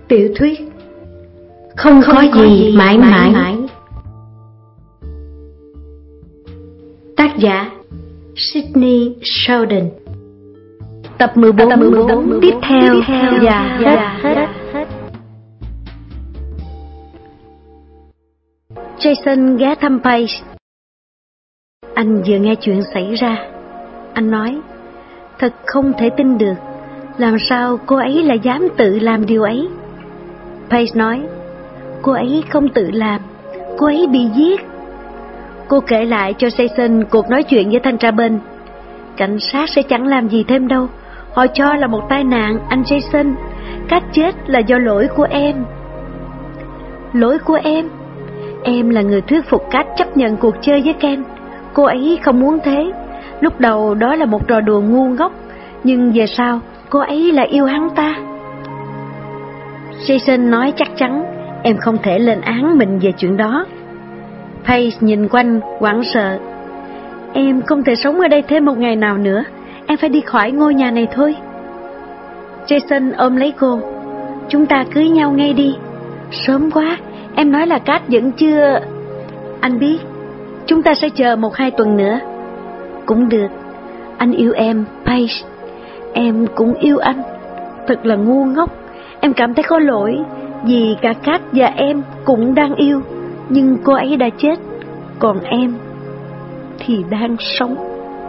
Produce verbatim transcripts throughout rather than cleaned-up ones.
Tiểu thuyết Không, không có, có gì, gì mãi mãi, mãi. Tác giả Sydney Sheldon. Tập mười bốn, tập mười bốn tiếp theo, tiếp theo và hết, hết, hết. Jason ghé thăm Paige. Anh vừa nghe chuyện xảy ra. Anh nói, thật không thể tin được, làm sao cô ấy lại dám tự làm điều ấy. Paige nói, cô ấy không tự làm, cô ấy bị giết. Cô kể lại cho Jason cuộc nói chuyện với thanh tra bên. Cảnh sát sẽ chẳng làm gì thêm đâu, họ cho là một tai nạn, anh Jason. Kat chết là do lỗi của em. Lỗi của em? Em là người thuyết phục Kat chấp nhận cuộc chơi với Ken. Cô ấy không muốn thế. Lúc đầu đó là một trò đùa ngu ngốc, nhưng về sau cô ấy lại yêu hắn ta. Jason nói chắc chắn em không thể lên án mình về chuyện đó. Paige nhìn quanh hoảng sợ. Em không thể sống ở đây thêm một ngày nào nữa, em phải đi khỏi ngôi nhà này thôi. Jason ôm lấy cô. Chúng ta cưới nhau ngay đi. Sớm quá, em nói là Kat vẫn chưa... Anh biết, chúng ta sẽ chờ một hai tuần nữa. Cũng được, anh yêu em, Paige. Em cũng yêu anh. Thật là ngu ngốc. Em cảm thấy có lỗi, vì cả Kat và em cũng đang yêu, nhưng cô ấy đã chết, còn em thì đang sống.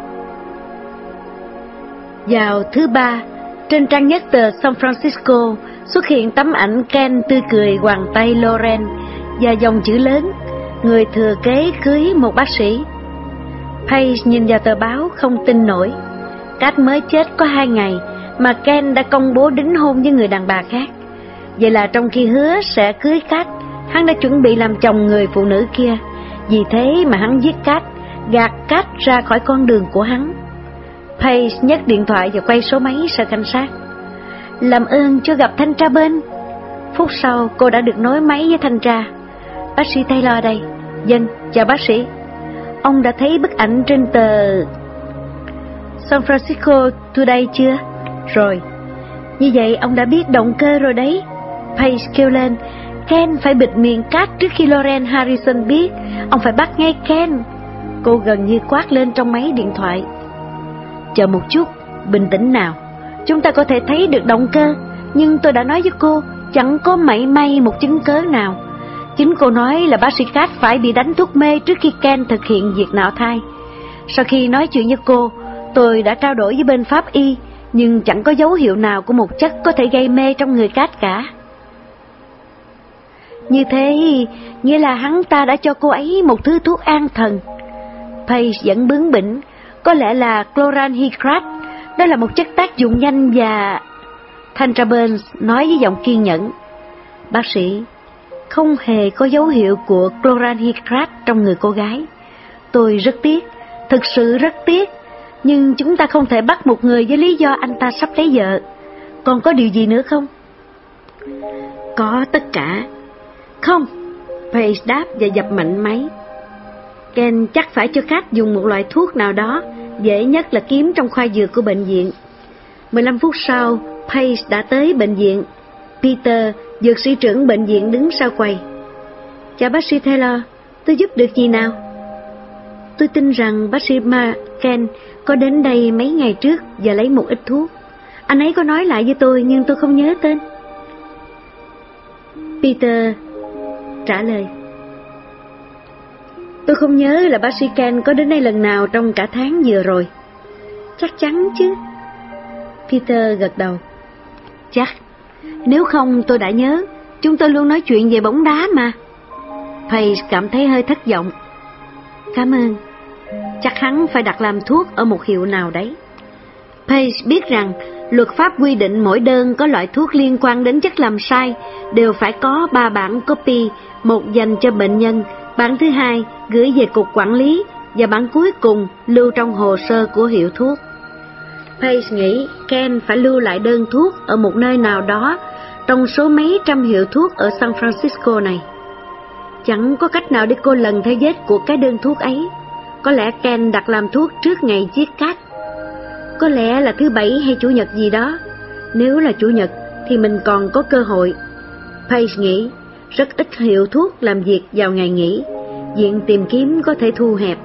Vào thứ ba, trên trang nhất tờ San Francisco xuất hiện tấm ảnh Ken tươi cười hoàng tay Lauren và dòng chữ lớn, người thừa kế cưới một bác sĩ. Paige nhìn vào tờ báo không tin nổi. Kat mới chết có hai ngày mà Ken đã công bố đính hôn với người đàn bà khác. Vậy là trong khi hứa sẽ cưới Kat, hắn đã chuẩn bị làm chồng người phụ nữ kia. Vì thế mà hắn giết Kat, gạt Kat ra khỏi con đường của hắn. Paige nhấc điện thoại và quay số máy sở cảnh sát. Làm ơn cho gặp thanh tra bên. Phút sau cô đã được nối máy với thanh tra. Bác sĩ Taylor đây. Dân, chào bác sĩ. Ông đã thấy bức ảnh trên tờ San Francisco Today chưa? Rồi. Như vậy ông đã biết động cơ rồi đấy. Paige kêu lên. Ken phải bịt miệng Kat trước khi Lauren Harrison biết. Ông phải bắt ngay Ken. Cô gần như quát lên trong máy điện thoại. Chờ một chút, bình tĩnh nào. Chúng ta có thể thấy được động cơ, nhưng tôi đã nói với cô, chẳng có mảy may một chứng cớ nào. Chính cô nói là bác sĩ Kat phải bị đánh thuốc mê trước khi Ken thực hiện việc nạo thai. Sau khi nói chuyện với cô, tôi đã trao đổi với bên pháp y, nhưng chẳng có dấu hiệu nào của một chất có thể gây mê trong người Kat cả. Như thế, nghĩa là hắn ta đã cho cô ấy một thứ thuốc an thần. Paige vẫn bướng bỉnh. Có lẽ là chloranhydrate. Đó là một chất tác dụng nhanh và... Thanh tra Burns nói với giọng kiên nhẫn. Bác sĩ, không hề có dấu hiệu của chloranhydrate trong người cô gái. Tôi rất tiếc, thực sự rất tiếc. Nhưng chúng ta không thể bắt một người với lý do anh ta sắp lấy vợ. Còn có điều gì nữa không? Có tất cả. Không, Paige đáp và dập mạnh máy. Ken chắc phải cho Kat dùng một loại thuốc nào đó, dễ nhất là kiếm trong khoa dược của bệnh viện. mười lăm phút sau, Paige đã tới bệnh viện. Peter, dược sĩ trưởng bệnh viện đứng sau quầy. Chào bác sĩ Taylor, tôi giúp được gì nào? Tôi tin rằng bác sĩ Ken có đến đây mấy ngày trước và lấy một ít thuốc. Anh ấy có nói lại với tôi nhưng tôi không nhớ tên. Peter trả lời. Tôi không nhớ là bác sĩ Ken có đến đây lần nào trong cả tháng vừa rồi. Chắc chắn chứ? Peter gật đầu. Chắc. Nếu không tôi đã nhớ. Chúng tôi luôn nói chuyện về bóng đá mà. Paige cảm thấy hơi thất vọng. Cảm ơn. Chắc hắn phải đặt làm thuốc ở một hiệu nào đấy. Paige biết rằng luật pháp quy định mỗi đơn có loại thuốc liên quan đến chất làm sai đều phải có ba bản copy, một dành cho bệnh nhân, bản thứ hai gửi về cục quản lý và bản cuối cùng lưu trong hồ sơ của hiệu thuốc. Paige nghĩ Ken phải lưu lại đơn thuốc ở một nơi nào đó trong số mấy trăm hiệu thuốc ở San Francisco này. Chẳng có cách nào để cô lần theo vết của cái đơn thuốc ấy. Có lẽ Ken đặt làm thuốc trước ngày giết Kat. Có lẽ là thứ bảy hay chủ nhật gì đó. Nếu là chủ nhật thì mình còn có cơ hội. Paige nghĩ rất ít hiệu thuốc làm việc vào ngày nghỉ, diện tìm kiếm có thể thu hẹp.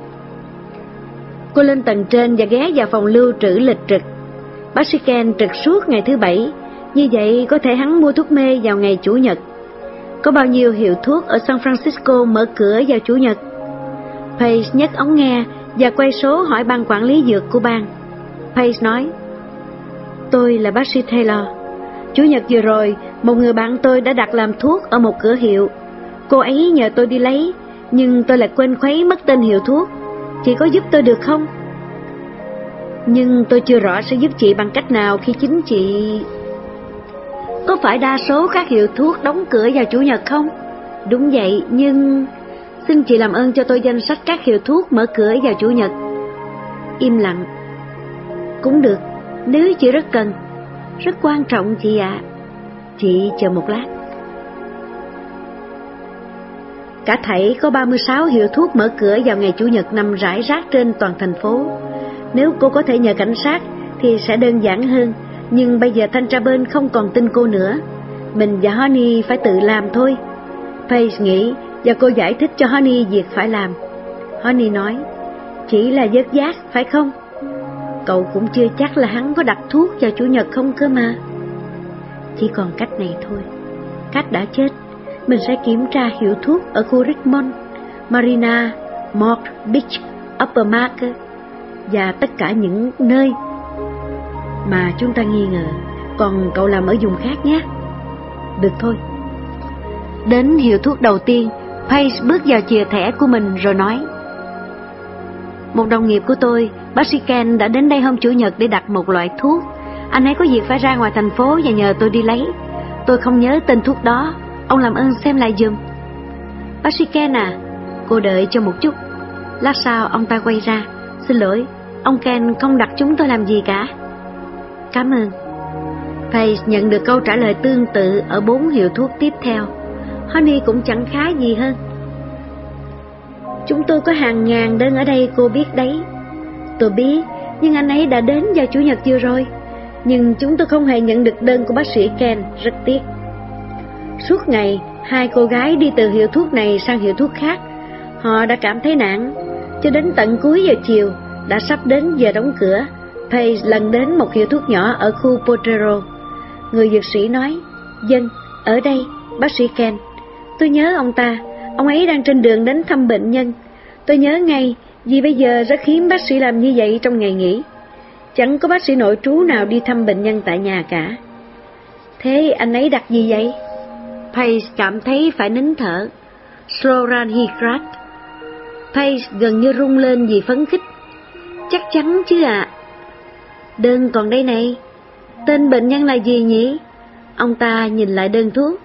Cô lên tầng trên và ghé vào phòng lưu trữ lịch trực. Bác sĩ Ken trực suốt ngày thứ bảy, như vậy có thể hắn mua thuốc mê vào ngày Chủ nhật. Có bao nhiêu hiệu thuốc ở San Francisco mở cửa vào Chủ nhật? Paige nhấc ống nghe và quay số hỏi ban quản lý dược của bang. Paige nói, tôi là bác sĩ Taylor. Chủ nhật vừa rồi, một người bạn tôi đã đặt làm thuốc ở một cửa hiệu. Cô ấy nhờ tôi đi lấy, nhưng tôi lại quên khuấy mất tên hiệu thuốc. Chị có giúp tôi được không? Nhưng tôi chưa rõ sẽ giúp chị bằng cách nào khi chính chị... Có phải đa số các hiệu thuốc đóng cửa vào Chủ nhật không? Đúng vậy, nhưng... Xin chị làm ơn cho tôi danh sách các hiệu thuốc mở cửa vào Chủ nhật. Im lặng. Cũng được, nếu chị rất cần. Rất quan trọng chị ạ. À. Chị chờ một lát. Cả thảy có ba mươi sáu hiệu thuốc mở cửa vào ngày Chủ nhật nằm rải rác trên toàn thành phố. Nếu cô có thể nhờ cảnh sát thì sẽ đơn giản hơn, nhưng bây giờ thanh tra bên không còn tin cô nữa. Mình và Honey phải tự làm thôi. Paige nghĩ và cô giải thích cho Honey việc phải làm. Honey nói, chỉ là vớt vát phải không? Cậu cũng chưa chắc là hắn có đặt thuốc vào Chủ nhật không cơ mà. Chỉ còn cách này thôi. Cách đã chết. Mình sẽ kiểm tra hiệu thuốc ở khu Richmond, Marina, Mork Beach, Upper Market và tất cả những nơi mà chúng ta nghi ngờ. Còn cậu làm ở vùng khác nhé. Được thôi. Đến hiệu thuốc đầu tiên, Paige bước vào chìa thẻ của mình rồi nói, một đồng nghiệp của tôi, bác sĩ Ken, đã đến đây hôm Chủ nhật để đặt một loại thuốc. Anh ấy có việc phải ra ngoài thành phố và nhờ tôi đi lấy. Tôi không nhớ tên thuốc đó. Ông làm ơn xem lại giùm. Bác sĩ Ken à? Cô đợi cho một chút. Lát sau ông ta quay ra. Xin lỗi, ông Ken không đặt chúng tôi làm gì cả. Cảm ơn. Paige nhận được câu trả lời tương tự ở bốn hiệu thuốc tiếp theo. Honey cũng chẳng khá gì hơn. Chúng tôi có hàng ngàn đơn ở đây, cô biết đấy. Tôi biết, nhưng anh ấy đã đến vào Chủ nhật vừa rồi. Nhưng chúng tôi không hề nhận được đơn của bác sĩ Ken, rất tiếc. Suốt ngày, hai cô gái đi từ hiệu thuốc này sang hiệu thuốc khác. Họ đã cảm thấy nản. Cho đến tận cuối giờ chiều, đã sắp đến giờ đóng cửa, Paige lần đến một hiệu thuốc nhỏ ở khu Potrero. Người dược sĩ nói, dân, ở đây, bác sĩ Ken. Tôi nhớ ông ta, ông ấy đang trên đường đến thăm bệnh nhân. Tôi nhớ ngay, vì bây giờ rất hiếm bác sĩ làm như vậy trong ngày nghỉ. Chẳng có bác sĩ nội trú nào đi thăm bệnh nhân tại nhà cả. Thế anh ấy đặt gì vậy? Paige cảm thấy phải nín thở. Sloran-Hicrat. Paige gần như rung lên vì phấn khích. Chắc chắn chứ ạ. À. Đơn còn đây này. Tên bệnh nhân là gì nhỉ? Ông ta nhìn lại đơn thuốc.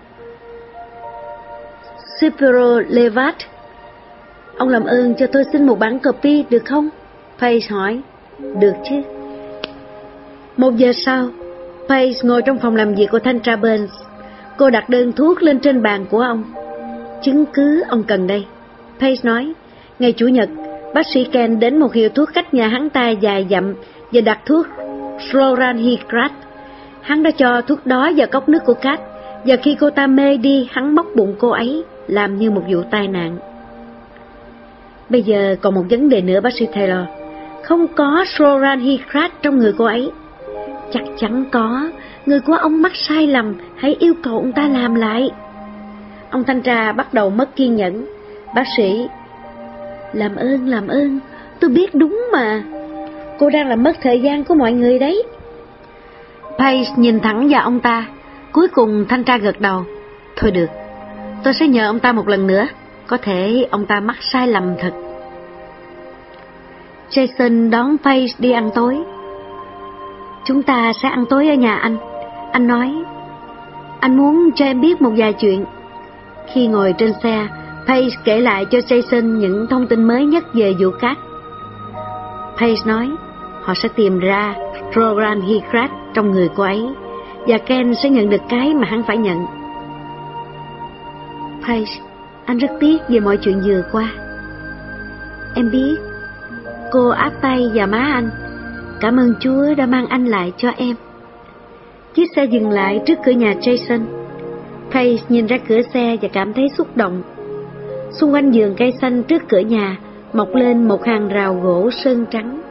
Spirolevat. Ông làm ơn cho tôi xin một bản copy được không? Paige hỏi. Được chứ. Một giờ sau, Paige ngồi trong phòng làm việc của thanh tra Burns. Cô đặt đơn thuốc lên trên bàn của ông. Chứng cứ ông cần đây. Paige nói, ngày Chủ nhật, bác sĩ Ken đến một hiệu thuốc cách nhà hắn ta dài dặm và đặt thuốc Sloran-Hicrat. Hắn đã cho thuốc đó vào cốc nước của Kat, và khi cô ta mê đi, hắn móc bụng cô ấy, làm như một vụ tai nạn. Bây giờ còn một vấn đề nữa, bác sĩ Taylor. Không có Sloran-Hicrat trong người cô ấy. Chắc chắn có. Người của ông mắc sai lầm. Hãy yêu cầu ông ta làm lại. Ông thanh tra bắt đầu mất kiên nhẫn. Bác sĩ, làm ơn, làm ơn. Tôi biết đúng mà. Cô đang làm mất thời gian của mọi người đấy. Paige nhìn thẳng vào ông ta. Cuối cùng thanh tra gật đầu. Thôi được, tôi sẽ nhờ ông ta một lần nữa. Có thể ông ta mắc sai lầm thật. Jason đón Paige đi ăn tối. Chúng ta sẽ ăn tối ở nhà anh. Anh nói, anh muốn cho em biết một vài chuyện. Khi ngồi trên xe, Paige kể lại cho Jason những thông tin mới nhất về vụ Kat. Paige nói, họ sẽ tìm ra Sloran-Hicrat trong người cô ấy, và Ken sẽ nhận được cái mà hắn phải nhận. Paige, anh rất tiếc về mọi chuyện vừa qua. Em biết. Cô áp tay vào má anh. Cảm ơn Chúa đã mang anh lại cho em. Chiếc xe dừng lại trước cửa nhà Jason. Paige nhìn ra cửa xe và cảm thấy xúc động. Xung quanh vườn cây xanh trước cửa nhà mọc lên một hàng rào gỗ sơn trắng.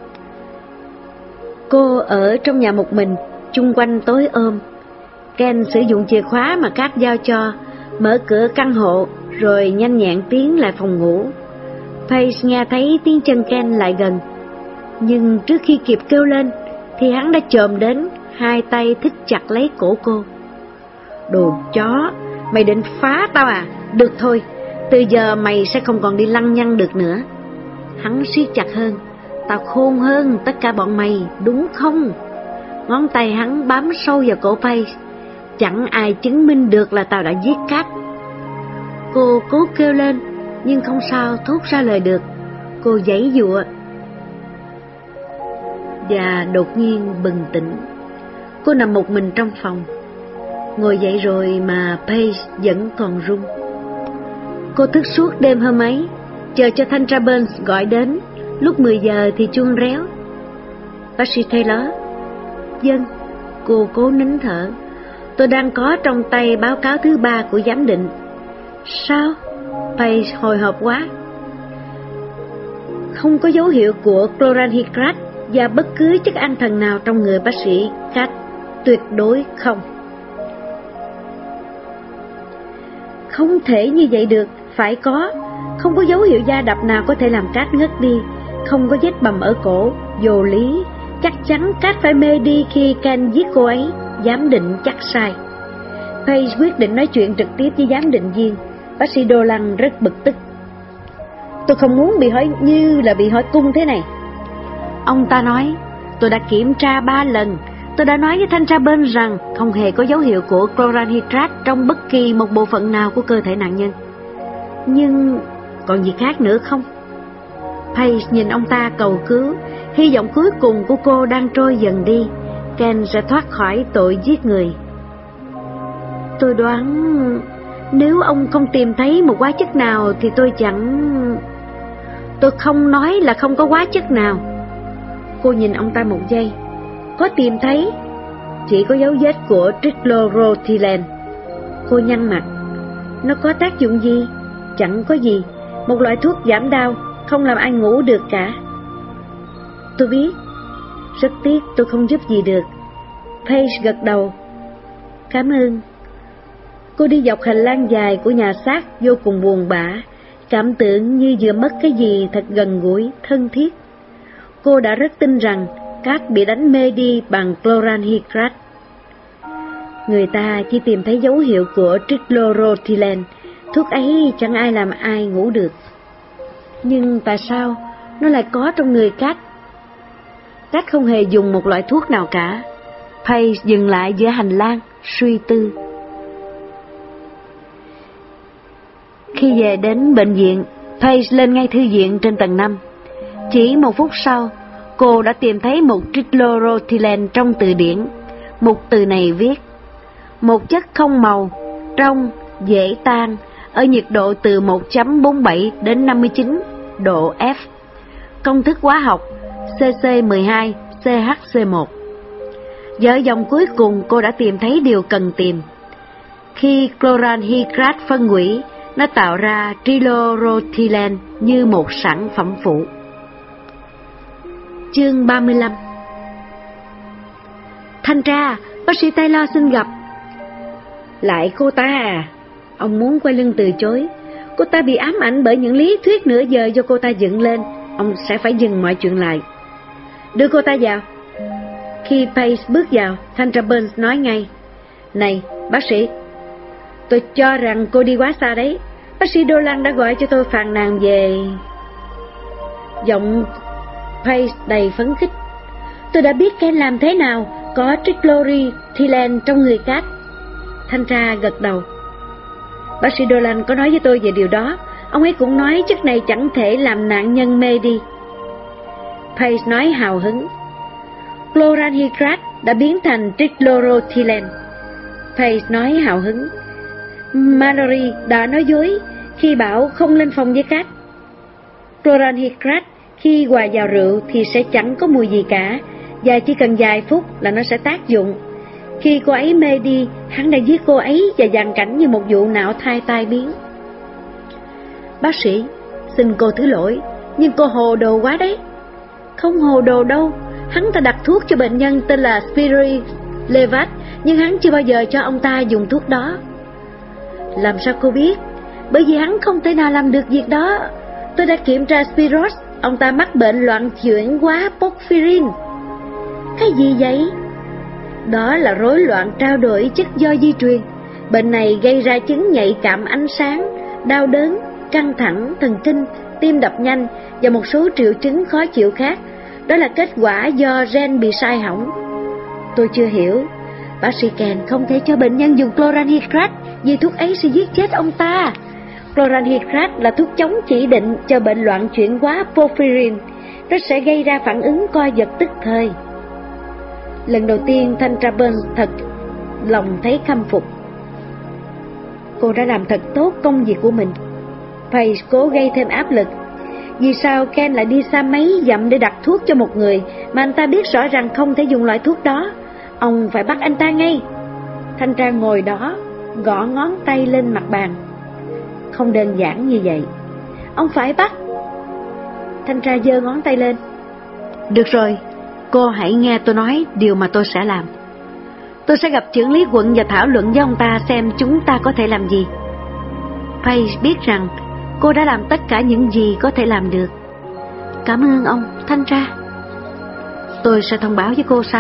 Cô ở trong nhà một mình, chung quanh tối ôm. Ken sử dụng chìa khóa mà Kat giao cho, mở cửa căn hộ rồi nhanh nhẹn tiến lại phòng ngủ. Paige nghe thấy tiếng chân Ken lại gần, nhưng trước khi kịp kêu lên thì hắn đã chồm đến, hai tay thít chặt lấy cổ cô. Đồ chó, mày định phá tao à? Được thôi, từ giờ mày sẽ không còn đi lăng nhăng được nữa. Hắn siết chặt hơn. Tao khôn hơn tất cả bọn mày, đúng không? Ngón tay hắn bám sâu vào cổ Paige. Chẳng ai chứng minh được là tao đã giết Kat. Cô cố kêu lên, nhưng không sao thốt ra lời được. Cô giãy giụa và đột nhiên bừng tỉnh. Cô nằm một mình trong phòng. Ngồi dậy rồi mà Paige vẫn còn run. Cô thức suốt đêm hôm ấy, chờ cho thanh tra Burns gọi đến. Lúc mười giờ thì chuông réo. Bác sĩ Taylor. Vâng. Cô cố nín thở. Tôi đang có trong tay báo cáo thứ ba của giám định. Sao? Paige hồi hộp quá. Không có dấu hiệu của chloranhydrate và bất cứ chất an thần nào trong người bác sĩ Kat. Tuyệt đối không. Không thể như vậy được. Phải có. Không có dấu hiệu da đập nào có thể làm Kat ngất đi. Không có vết bầm ở cổ. Vô lý. Chắc chắn Kat phải mê đi khi Ken giết cô ấy. Giám định chắc sai. Paige quyết định nói chuyện trực tiếp với giám định viên. Bác sĩ Dolan rất bực tức. Tôi không muốn bị hỏi như là bị hỏi cung thế này. Ông ta nói, tôi đã kiểm tra ba lần. Tôi đã nói với thanh tra bên rằng không hề có dấu hiệu của chloranhydrate trong bất kỳ một bộ phận nào của cơ thể nạn nhân. Nhưng còn gì khác nữa không? Paige nhìn ông ta cầu cứu. Hy vọng cuối cùng của cô đang trôi dần đi. Ken sẽ thoát khỏi tội giết người. Tôi đoán nếu ông không tìm thấy một hóa chất nào thì tôi chẳng... Tôi không nói là không có hóa chất nào. Cô nhìn ông ta một giây. Có tìm thấy. Chỉ có dấu vết của trichloroethylene. Cô nhăn mặt. Nó có tác dụng gì? Chẳng có gì. Một loại thuốc giảm đau, không làm ai ngủ được cả. Tôi biết. Rất tiếc tôi không giúp gì được. Paige gật đầu. Cảm ơn. Cô đi dọc hành lang dài của nhà xác vô cùng buồn bã, cảm tưởng như vừa mất cái gì thật gần gũi, thân thiết. Cô đã rất tin rằng Kat bị đánh mê đi bằng chloranhydrate. Người ta chỉ tìm thấy dấu hiệu của trichloroethylene, thuốc ấy chẳng ai làm ai ngủ được. Nhưng tại sao nó lại có trong người Kat? Kat không hề dùng một loại thuốc nào cả. Paige dừng lại giữa hành lang, suy tư. Khi về đến bệnh viện, Paige lên ngay thư viện trên tầng năm. Chỉ một phút sau, cô đã tìm thấy một trichloroethylene trong từ điển. Một từ này viết: một chất không màu, trong, dễ tan, ở nhiệt độ từ một chấm bốn bảy đến năm mươi chín độ F. Công thức hóa học C C mười hai C H C một. Và ở dòng cuối cùng cô đã tìm thấy điều cần tìm. Khi chloranhydrate phân hủy, nó tạo ra trichloroethylene như một sản phẩm phụ. Chương ba mươi lăm. Thanh tra, bác sĩ Taylor xin gặp. Lại cô ta à? Ông muốn quay lưng từ chối. Cô ta bị ám ảnh bởi những lý thuyết nửa giờ do cô ta dựng lên. Ông sẽ phải dừng mọi chuyện lại. Đưa cô ta vào. Khi Paige bước vào, thanh tra Burns nói ngay: Này, bác sĩ, tôi cho rằng cô đi quá xa đấy. Bác sĩ Dolan đã gọi cho tôi phàn nàn về... Giọng Paige đầy phấn khích. Tôi đã biết Ken làm thế nào có trichloroethylene trong người Kat. Thanh tra gật đầu. Bác sĩ Dolan có nói với tôi về điều đó. Ông ấy cũng nói chất này chẳng thể làm nạn nhân mê đi. Paige nói hào hứng. Chloranhydrate đã biến thành trichloroethylene. Paige nói hào hứng. Mallory đã nói dối khi bảo không lên phòng với Kat. Chloranhydrate khi hòa vào rượu thì sẽ chẳng có mùi gì cả, và chỉ cần vài phút là nó sẽ tác dụng. Khi cô ấy mê đi, hắn đã giết cô ấy và dàn cảnh như một vụ nạo thai tai biến. Bác sĩ, xin cô thứ lỗi, nhưng cô hồ đồ quá đấy. Không hồ đồ đâu, hắn ta đặt thuốc cho bệnh nhân tên là Spirilevate, nhưng hắn chưa bao giờ cho ông ta dùng thuốc đó. Làm sao cô biết? Bởi vì hắn không thể nào làm được việc đó. Tôi đã kiểm tra Spiros, ông ta mắc bệnh loạn chuyển hóa porphyrin. Cái gì vậy? Đó là rối loạn trao đổi chất do di truyền. Bệnh này gây ra chứng nhạy cảm ánh sáng, đau đớn, căng thẳng, thần kinh, tim đập nhanh và một số triệu chứng khó chịu khác. Đó là kết quả do gen bị sai hỏng. Tôi chưa hiểu. Bác sĩ Ken không thể cho bệnh nhân dùng chloramphenicol vì thuốc ấy sẽ giết chết ông ta. Chloramphenicol là thuốc chống chỉ định cho bệnh loạn chuyển hóa porphyrin. Nó sẽ gây ra phản ứng co giật tức thời. Lần đầu tiên Tantra Burns thật lòng thấy khâm phục. Cô đã làm thật tốt công việc của mình. Paige cố gây thêm áp lực. Vì sao Ken lại đi xa mấy dặm để đặt thuốc cho một người mà anh ta biết rõ rằng không thể dùng loại thuốc đó? Ông phải bắt anh ta ngay. Thanh Tra ngồi đó, gõ ngón tay lên mặt bàn. Không đơn giản như vậy. Ông phải bắt. Thanh Tra giơ ngón tay lên. Được rồi, cô hãy nghe tôi nói điều mà tôi sẽ làm. Tôi sẽ gặp trưởng lý quận và thảo luận với ông ta xem chúng ta có thể làm gì. Paige biết rằng cô đã làm tất cả những gì có thể làm được. Cảm ơn ông, Thanh Tra. Tôi sẽ thông báo với cô sau.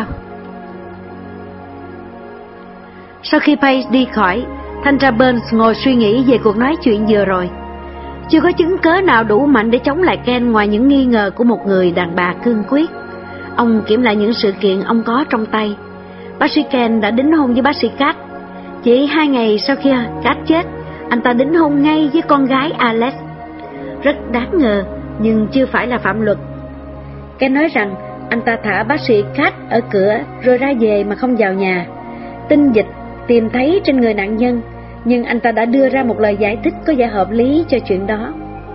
Sau khi Paige đi khỏi, Thanh Tra Burns ngồi suy nghĩ về cuộc nói chuyện vừa rồi. Chưa có chứng cớ nào đủ mạnh để chống lại Ken ngoài những nghi ngờ của một người đàn bà cương quyết. Ông kiểm lại những sự kiện ông có trong tay. Bác sĩ Ken đã đính hôn với bác sĩ Kat. Chỉ hai ngày sau khi Kat chết, anh ta đính hôn ngay với con gái Alex. Rất đáng ngờ, nhưng chưa phải là phạm luật. Ken nói rằng anh ta thả bác sĩ Kat ở cửa rồi ra về mà không vào nhà. Tinh dịch tìm thấy trên người nạn nhân, nhưng anh ta đã đưa ra một lời giải thích có vẻ hợp lý cho chuyện đó.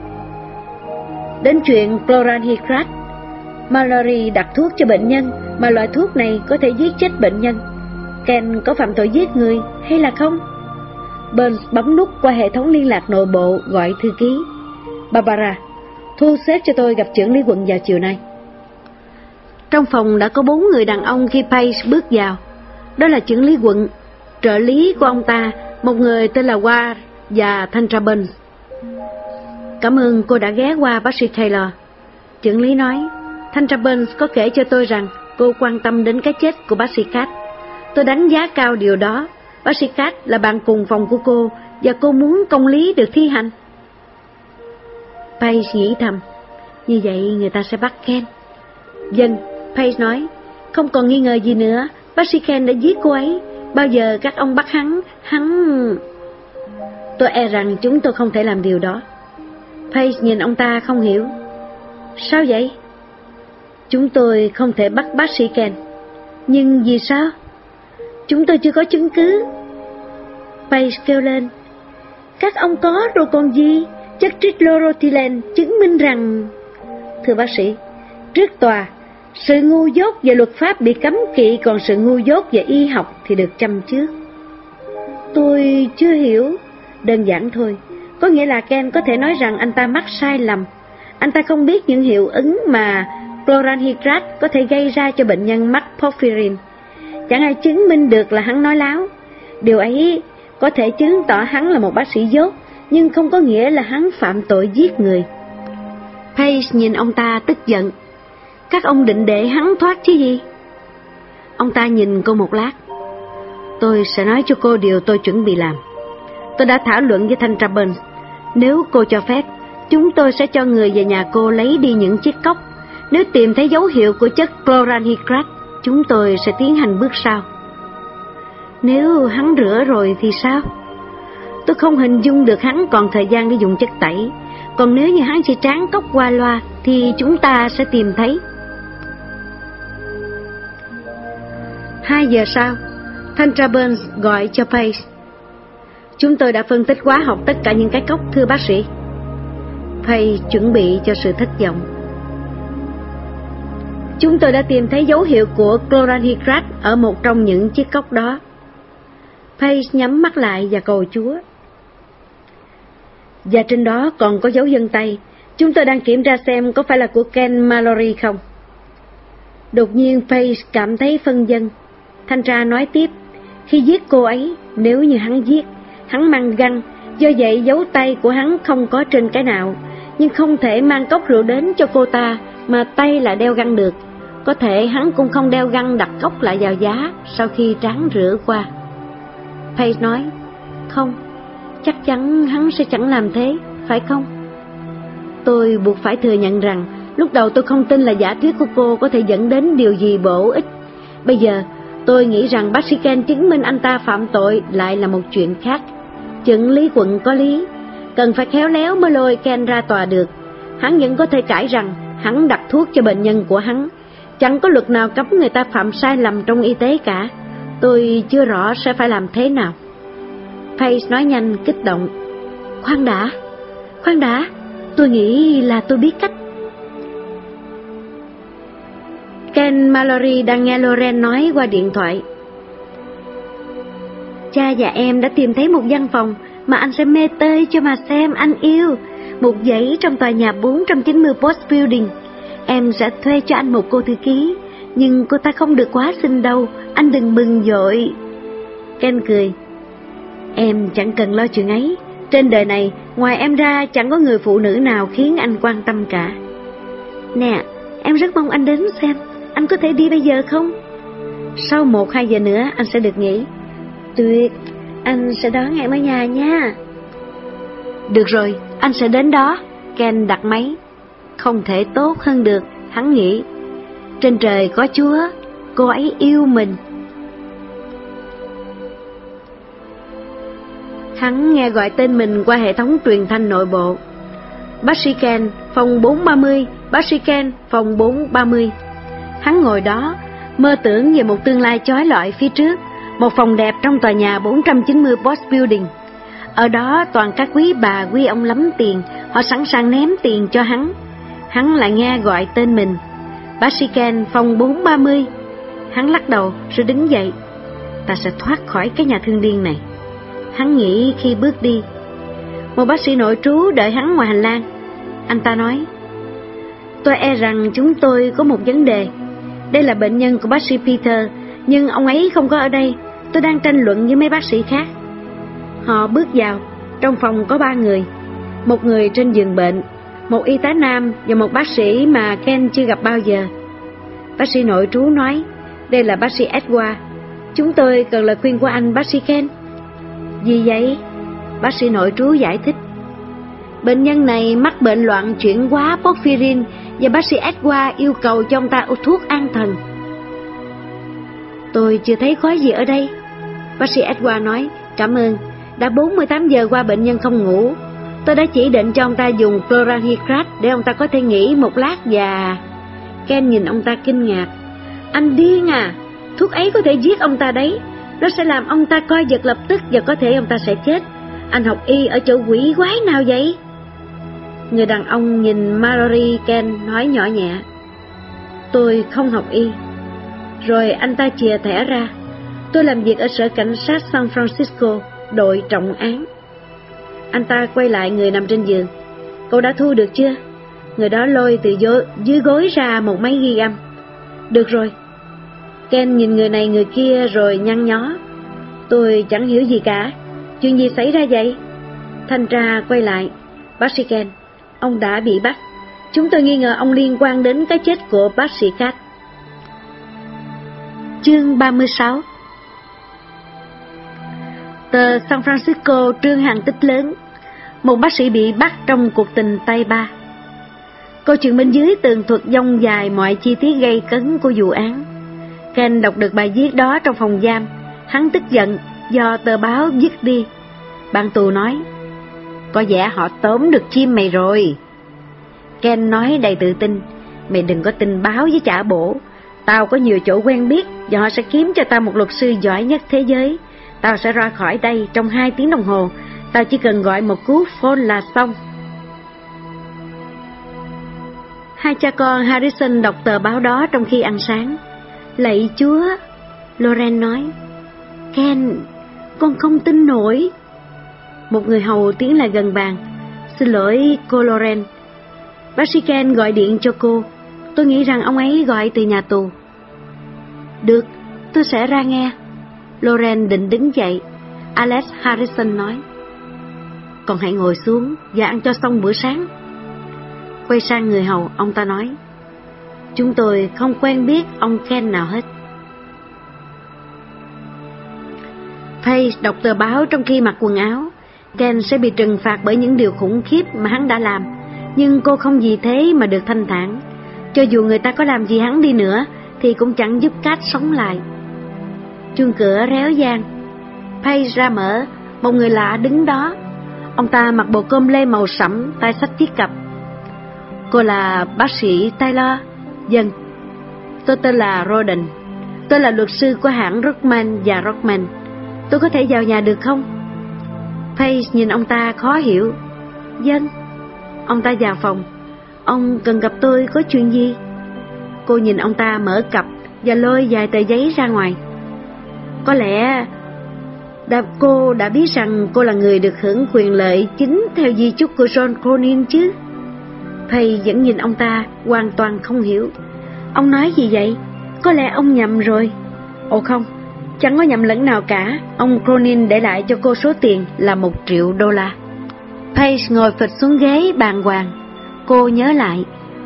Đến chuyện chloramphenicol, Mallory đặt thuốc cho bệnh nhân mà loại thuốc này có thể giết chết bệnh nhân. Ken có phạm tội giết người hay là không? Burns bấm nút qua hệ thống liên lạc nội bộ gọi thư ký. Barbara, thu xếp cho tôi gặp trưởng lý quận vào chiều nay. Trong phòng đã có bốn người đàn ông khi Paige bước vào. Đó là trưởng lý quận, trợ lý của ông ta, một người tên là Ward và Tantra Burns. Cảm ơn cô đã ghé qua, bác sĩ Taylor. Trưởng lý nói, Tantra Burns có kể cho tôi rằng cô quan tâm đến cái chết của bác sĩ Kat. Tôi đánh giá cao điều đó. Bác sĩ Kat là bạn cùng phòng của cô và cô muốn công lý được thi hành. Paige nghĩ thầm, như vậy người ta sẽ bắt Ken. Vâng, Paige nói, không còn nghi ngờ gì nữa, bác sĩ Ken đã giết cô ấy. Bao giờ các ông bắt hắn, hắn... Tôi e rằng chúng tôi không thể làm điều đó. Paige nhìn ông ta không hiểu. Sao vậy? Chúng tôi không thể bắt bác sĩ Ken. Nhưng vì sao? Chúng tôi chưa có chứng cứ. Paige kêu lên. Các ông có rồi còn gì? Chất trichloroethylene chứng minh rằng... Thưa bác sĩ, trước tòa, sự ngu dốt về luật pháp bị cấm kỵ, còn sự ngu dốt về y học thì được châm trước. Tôi chưa hiểu. Đơn giản thôi. Có nghĩa là Ken có thể nói rằng anh ta mắc sai lầm. Anh ta không biết những hiệu ứng mà chloramphenicol có thể gây ra cho bệnh nhân mắc porphyrin. Chẳng ai chứng minh được là hắn nói láo. Điều ấy có thể chứng tỏ hắn là một bác sĩ dốt, nhưng không có nghĩa là hắn phạm tội giết người. Paige nhìn ông ta tức giận. Các ông định để hắn thoát chứ gì? Ông ta nhìn cô một lát. Tôi sẽ nói cho cô điều tôi chuẩn bị làm. Tôi đã thảo luận với Thanh Tra Burns. Nếu cô cho phép, chúng tôi sẽ cho người về nhà cô lấy đi những chiếc cốc. Nếu tìm thấy dấu hiệu của chất chloramphenicol, chúng tôi sẽ tiến hành bước sau. Nếu hắn rửa rồi thì sao? Tôi không hình dung được hắn còn thời gian để dùng chất tẩy. Còn nếu như hắn chỉ tráng cốc qua loa thì chúng ta sẽ tìm thấy. Hai giờ sau, Tantra Burns gọi cho Paige. Chúng tôi đã phân tích hóa học tất cả những cái cốc, thưa bác sĩ. Paige chuẩn bị cho sự thất vọng. Chúng tôi đã tìm thấy dấu hiệu của chlorhydrate ở một trong những chiếc cốc đó. Page nhắm mắt lại và cầu Chúa. Và trên đó còn có dấu vân tay. Chúng tôi đang kiểm tra xem có phải là của Ken Mallory không. Đột nhiên Page cảm thấy phân vân. Thanh tra nói tiếp, khi giết cô ấy, nếu như hắn giết, hắn mang găng, do vậy dấu tay của hắn không có trên cái nào, nhưng không thể mang cốc rượu đến cho cô ta mà tay lại đeo găng được. Có thể hắn cũng không đeo găng đặt cốc lại vào giá sau khi tráng rửa qua. Page nói, không, chắc chắn hắn sẽ chẳng làm thế, phải không? Tôi buộc phải thừa nhận rằng lúc đầu tôi không tin là giả thuyết của cô có thể dẫn đến điều gì bổ ích. Bây giờ tôi nghĩ rằng bác sĩ Ken chứng minh anh ta phạm tội lại là một chuyện khác. Chừng lý quận có lý, cần phải khéo léo mới lôi Ken ra tòa được. Hắn vẫn có thể cãi rằng hắn đặt thuốc cho bệnh nhân của hắn. Chẳng có luật nào cấm người ta phạm sai lầm trong y tế cả. Tôi chưa rõ sẽ phải làm thế nào. Page nói nhanh, kích động. Khoan đã, khoan đã, tôi nghĩ là tôi biết cách. Ken Mallory đang nghe Loren nói qua điện thoại. Cha và em đã tìm thấy một văn phòng mà anh sẽ mê tơi cho mà xem, anh yêu. Một dãy trong tòa nhà bốn trăm chín mươi Post Building. Em sẽ thuê cho anh một cô thư ký, nhưng cô ta không được quá xinh đâu, anh đừng mừng vội. Ken cười. Em chẳng cần lo chuyện ấy. Trên đời này, ngoài em ra chẳng có người phụ nữ nào khiến anh quan tâm cả. Nè, em rất mong anh đến xem. Anh có thể đi bây giờ không? Sau một hai giờ nữa anh sẽ được nghỉ. Tuyệt, anh sẽ đón em ở nhà nha. Được rồi, anh sẽ đến đó. Ken đặt máy. Không thể tốt hơn được, hắn nghĩ. Trên trời có Chúa, cô ấy yêu mình. Hắn nghe gọi tên mình qua hệ thống truyền thanh nội bộ. Bác sĩ Ken, phòng bốn ba mươi, bác sĩ Ken, phòng bốn ba mươi. Hắn ngồi đó, mơ tưởng về một tương lai chói lọi phía trước, một phòng đẹp trong tòa nhà bốn trăm chín mươi Post Building. Ở đó toàn các quý bà quý ông lắm tiền, họ sẵn sàng ném tiền cho hắn. Hắn lại nghe gọi tên mình. Bác sĩ Ken, phòng bốn ba mươi. Hắn lắc đầu rồi đứng dậy. Ta sẽ thoát khỏi cái nhà thương điên này, hắn nghĩ khi bước đi. Một bác sĩ nội trú đợi hắn ngoài hành lang. Anh ta nói, tôi e rằng chúng tôi có một vấn đề. Đây là bệnh nhân của bác sĩ Peter, nhưng ông ấy không có ở đây. Tôi đang tranh luận với mấy bác sĩ khác. Họ bước vào. Trong phòng có ba người. Một người trên giường bệnh, một y tá nam và một bác sĩ mà Ken chưa gặp bao giờ. Bác sĩ nội trú nói, đây là bác sĩ Edward. Chúng tôi cần lời khuyên của anh, bác sĩ Ken. Gì vậy? Bác sĩ nội trú giải thích. Bệnh nhân này mắc bệnh loạn chuyển hóa porphyrin và bác sĩ Edward yêu cầu cho ông ta uống thuốc an thần. Tôi chưa thấy khói gì ở đây. Bác sĩ Edward nói, cảm ơn. Đã bốn mươi tám giờ qua bệnh nhân không ngủ. Tôi đã chỉ định cho ông ta dùng chlorhydrate để ông ta có thể nghỉ một lát và... Ken nhìn ông ta kinh ngạc. Anh điên à? Thuốc ấy có thể giết ông ta đấy. Nó sẽ làm ông ta co giật lập tức và có thể ông ta sẽ chết. Anh học y ở chỗ quỷ quái nào vậy? Người đàn ông nhìn Mallory Ken nói nhỏ nhẹ, tôi không học y. Rồi anh ta chìa thẻ ra. Tôi làm việc ở sở cảnh sát San Francisco, đội trọng án. Anh ta quay lại người nằm trên giường. Cậu đã thu được chưa? Người đó lôi từ dưới gối ra một máy ghi âm. Được rồi. Ken nhìn người này người kia rồi nhăn nhó. Tôi chẳng hiểu gì cả. Chuyện gì xảy ra vậy? Thanh tra quay lại. Bác sĩ Ken, ông đã bị bắt. Chúng tôi nghi ngờ ông liên quan đến cái chết của bác sĩ Kat. Chương ba mươi sáu. Tờ San Francisco trương hàng tích lớn. Một bác sĩ bị bắt trong cuộc tình tay ba. Câu chuyện bên dưới tường thuật dông dài mọi chi tiết gây cấn của vụ án. Ken đọc được bài viết đó trong phòng giam. Hắn tức giận do tờ báo viết đi. Bạn tù nói, có vẻ họ tóm được chim mày rồi. Ken nói đầy tự tin, mày đừng có tin báo với chả bổ. Tao có nhiều chỗ quen biết và họ sẽ kiếm cho tao một luật sư giỏi nhất thế giới. Tao sẽ ra khỏi đây trong hai tiếng đồng hồ. Tao chỉ cần gọi một cú phone là xong. Hai cha con Harrison đọc tờ báo đó trong khi ăn sáng. Lạy Chúa, Loren nói. Ken, con không tin nổi. Một người hầu tiến lại gần bàn. Xin lỗi cô Loren, bác sĩ Ken gọi điện cho cô. Tôi nghĩ rằng ông ấy gọi từ nhà tù. Được, tôi sẽ ra nghe. Loren định đứng dậy. Alex Harrison nói. Con hãy ngồi xuống và ăn cho xong bữa sáng. Quay sang người hầu, ông ta nói. Chúng tôi không quen biết ông Ken nào hết. Paige đọc tờ báo trong khi mặc quần áo. Ken sẽ bị trừng phạt bởi những điều khủng khiếp mà hắn đã làm, nhưng cô không vì thế mà được thanh thản. Cho dù người ta có làm gì hắn đi nữa thì cũng chẳng giúp Kat sống lại. Chuông cửa réo vang. Paige ra mở. Một người lạ đứng đó. Ông ta mặc bộ com lê màu sẫm, tay xách chiếc cặp. Cô là bác sĩ Taylor? Vâng. Tôi tên là Roden. Tôi là luật sư của hãng Rockman và Rockman. Tôi có thể vào nhà được không? Paige nhìn ông ta khó hiểu. Vâng. Ông ta vào phòng. Ông cần gặp tôi có chuyện gì? Cô nhìn ông ta mở cặp và lôi vài tờ giấy ra ngoài. Có lẽ đã, cô đã biết rằng cô là người được hưởng quyền lợi chính theo di chúc của John Cronin chứ? Paige vẫn nhìn ông ta hoàn toàn không hiểu. Ông nói gì vậy? Có lẽ ông nhầm rồi. Ồ không, chẳng có nhầm lẫn nào cả. Ông Cronin để lại cho cô số tiền là một triệu đô la. Paige ngồi phịch xuống ghế bàng hoàng. Cô nhớ lại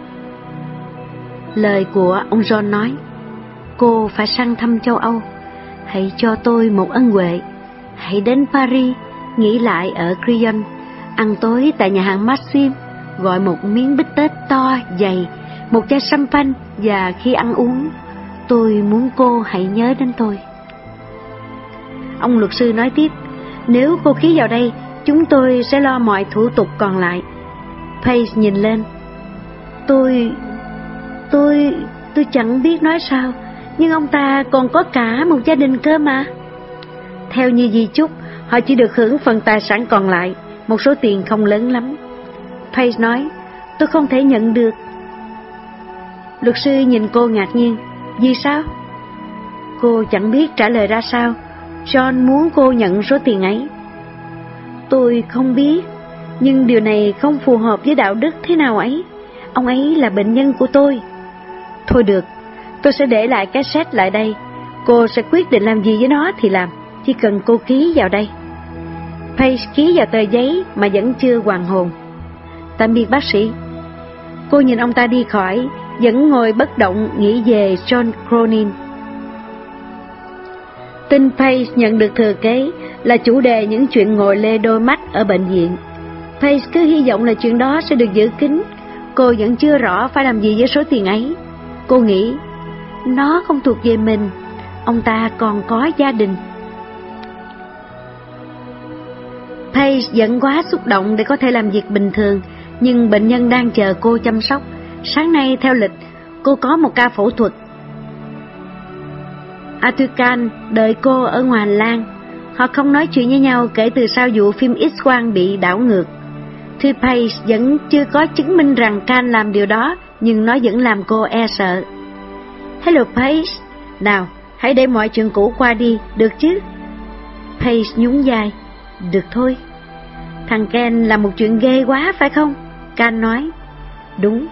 lời của ông John nói. Cô phải sang thăm châu Âu. Hãy cho tôi một ân huệ. Hãy đến Paris, nghỉ lại ở Crillon, ăn tối tại nhà hàng Maxim, gọi một miếng bít tết to, dày, một chai champagne, và khi ăn uống, tôi muốn cô hãy nhớ đến tôi. Ông luật sư nói tiếp. Nếu cô ký vào đây, chúng tôi sẽ lo mọi thủ tục còn lại. Paige nhìn lên. Tôi... tôi... tôi chẳng biết nói sao, nhưng ông ta còn có cả một gia đình cơ mà. Theo như di chúc, họ chỉ được hưởng phần tài sản còn lại, một số tiền không lớn lắm. Paige nói. Tôi không thể nhận được. Luật sư nhìn cô ngạc nhiên. Vì sao? Cô chẳng biết trả lời ra sao. John muốn cô nhận số tiền ấy. Tôi không biết, nhưng điều này không phù hợp với đạo đức thế nào ấy. Ông ấy là bệnh nhân của tôi. Thôi được, tôi sẽ để lại cái xét lại đây. Cô sẽ quyết định làm gì với nó thì làm, chỉ cần cô ký vào đây. Paige ký vào tờ giấy mà vẫn chưa hoàn hồn. Tạm biệt bác sĩ. Cô nhìn ông ta đi khỏi, vẫn ngồi bất động nghĩ về John Cronin. Tin Paige nhận được thừa kế là chủ đề những chuyện ngồi lê đôi mắt ở bệnh viện. Paige cứ hy vọng là chuyện đó sẽ được giữ kín. Cô vẫn chưa rõ phải làm gì với số tiền ấy. Cô nghĩ, nó không thuộc về mình, ông ta còn có gia đình. Paige vẫn quá xúc động để có thể làm việc bình thường, nhưng bệnh nhân đang chờ cô chăm sóc. Sáng nay theo lịch, cô có một ca phẫu thuật. Arthur Kahn đợi cô ở ngoài hành lang. Họ không nói chuyện với nhau kể từ sau vụ phim X-quang bị đảo ngược. Tuy Paige vẫn chưa có chứng minh rằng Kahn làm điều đó, nhưng nó vẫn làm cô e sợ. Hello Paige, nào hãy để mọi chuyện cũ qua đi, được chứ? Paige nhún vai. Được thôi. Thằng Ken là một chuyện ghê quá phải không? Kahn nói. Đúng.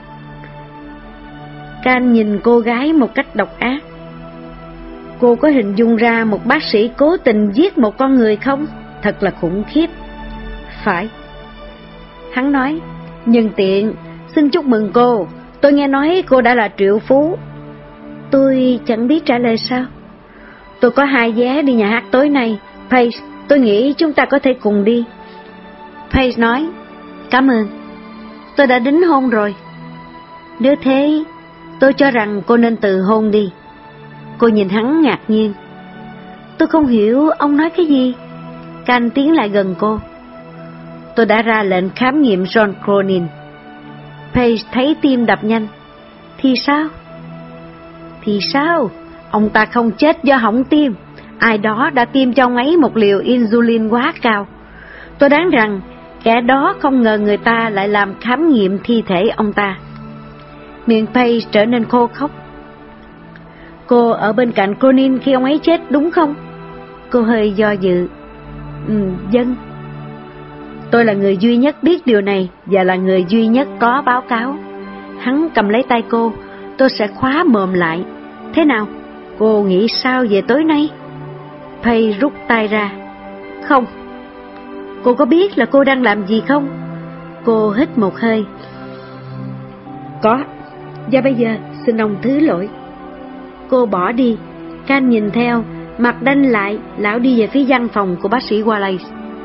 Kahn nhìn cô gái một cách độc ác. Cô có hình dung ra một bác sĩ cố tình giết một con người không? Thật là khủng khiếp. Phải. Hắn nói. Nhân tiện, xin chúc mừng cô. Tôi nghe nói cô đã là triệu phú. Tôi chẳng biết trả lời sao. Tôi có hai vé đi nhà hát tối nay. Paige, tôi nghĩ chúng ta có thể cùng đi. Paige nói. Cảm ơn. Tôi đã đính hôn rồi. Nếu thế, tôi cho rằng cô nên từ hôn đi. Cô nhìn hắn ngạc nhiên. Tôi không hiểu ông nói cái gì. Kahn tiến lại gần cô. Tôi đã ra lệnh khám nghiệm John Cronin. Paige thấy tim đập nhanh. Thì sao? Thì sao? Ông ta không chết do hỏng tim. Ai đó đã tiêm cho ông ấy một liều insulin quá cao. Tôi đoán rằng kẻ đó không ngờ người ta lại làm khám nghiệm thi thể ông ta. Miệng Page trở nên khô khốc. Cô ở bên cạnh Cronin khi ông ấy chết đúng không? Cô hơi do dự. Ừ, vâng. Tôi là người duy nhất biết điều này và là người duy nhất có báo cáo. Hắn cầm lấy tay cô. Tôi sẽ khóa mồm lại. Thế nào? Cô nghĩ sao về tối nay? Page rút tay ra. Không. Cô có biết là cô đang làm gì không? Cô hít một hơi. Có. Và bây giờ xin ông thứ lỗi. Cô bỏ đi. Can nhìn theo, mặt đanh lại, lão đi về phía văn phòng của bác sĩ Wallace.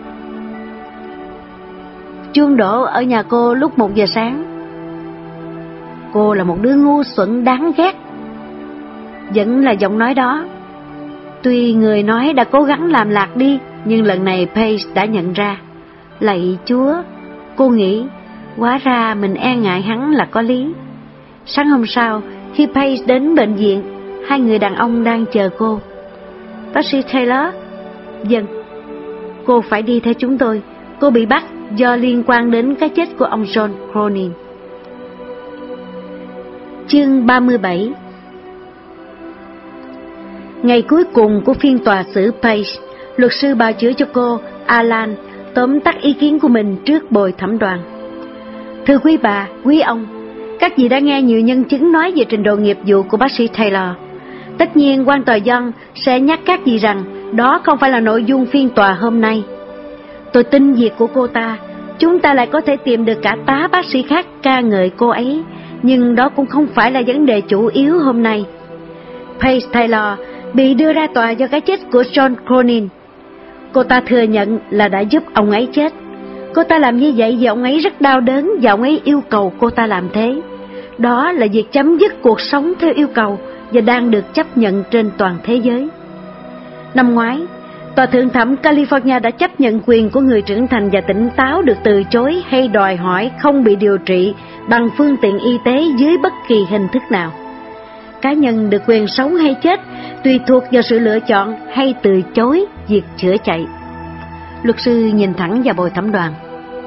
Chuông đổ ở nhà cô lúc một giờ sáng. Cô là một đứa ngu xuẩn đáng ghét. Vẫn là giọng nói đó. Tuy người nói đã cố gắng làm lạc đi, nhưng lần này Page đã nhận ra. Lạy Chúa, cô nghĩ, hóa ra mình e ngại hắn là có lý. Sáng hôm sau, khi Page đến bệnh viện, hai người đàn ông đang chờ cô. Bác sĩ Taylor? Vâng. Cô phải đi theo chúng tôi. Cô bị bắt do liên quan đến cái chết của ông John Cronin. Chương ba mươi bảy. Ngày cuối cùng của phiên tòa xử Page, luật sư bào chữa cho cô, Alan, tóm tắt ý kiến của mình trước bồi thẩm đoàn. Thưa quý bà, quý ông, các vị đã nghe nhiều nhân chứng nói về trình độ nghiệp vụ của bác sĩ Taylor. Tất nhiên quan tòa dân sẽ nhắc các vị rằng đó không phải là nội dung phiên tòa hôm nay. Tôi tin việc của cô ta, chúng ta lại có thể tìm được cả tá bác sĩ khác ca ngợi cô ấy, nhưng đó cũng không phải là vấn đề chủ yếu hôm nay. Page Taylor bị đưa ra tòa do cái chết của John Cronin. Cô ta thừa nhận là đã giúp ông ấy chết. Cô ta làm như vậy vì ông ấy rất đau đớn và ông ấy yêu cầu cô ta làm thế. Đó là việc chấm dứt cuộc sống theo yêu cầu và đang được chấp nhận trên toàn thế giới. Năm ngoái, Tòa Thượng thẩm California đã chấp nhận quyền của người trưởng thành và tỉnh táo được từ chối hay đòi hỏi không bị điều trị bằng phương tiện y tế dưới bất kỳ hình thức nào. Cá nhân được quyền sống hay chết tùy thuộc vào sự lựa chọn hay từ chối việc chữa chạy. Luật sư nhìn thẳng vào bồi thẩm đoàn.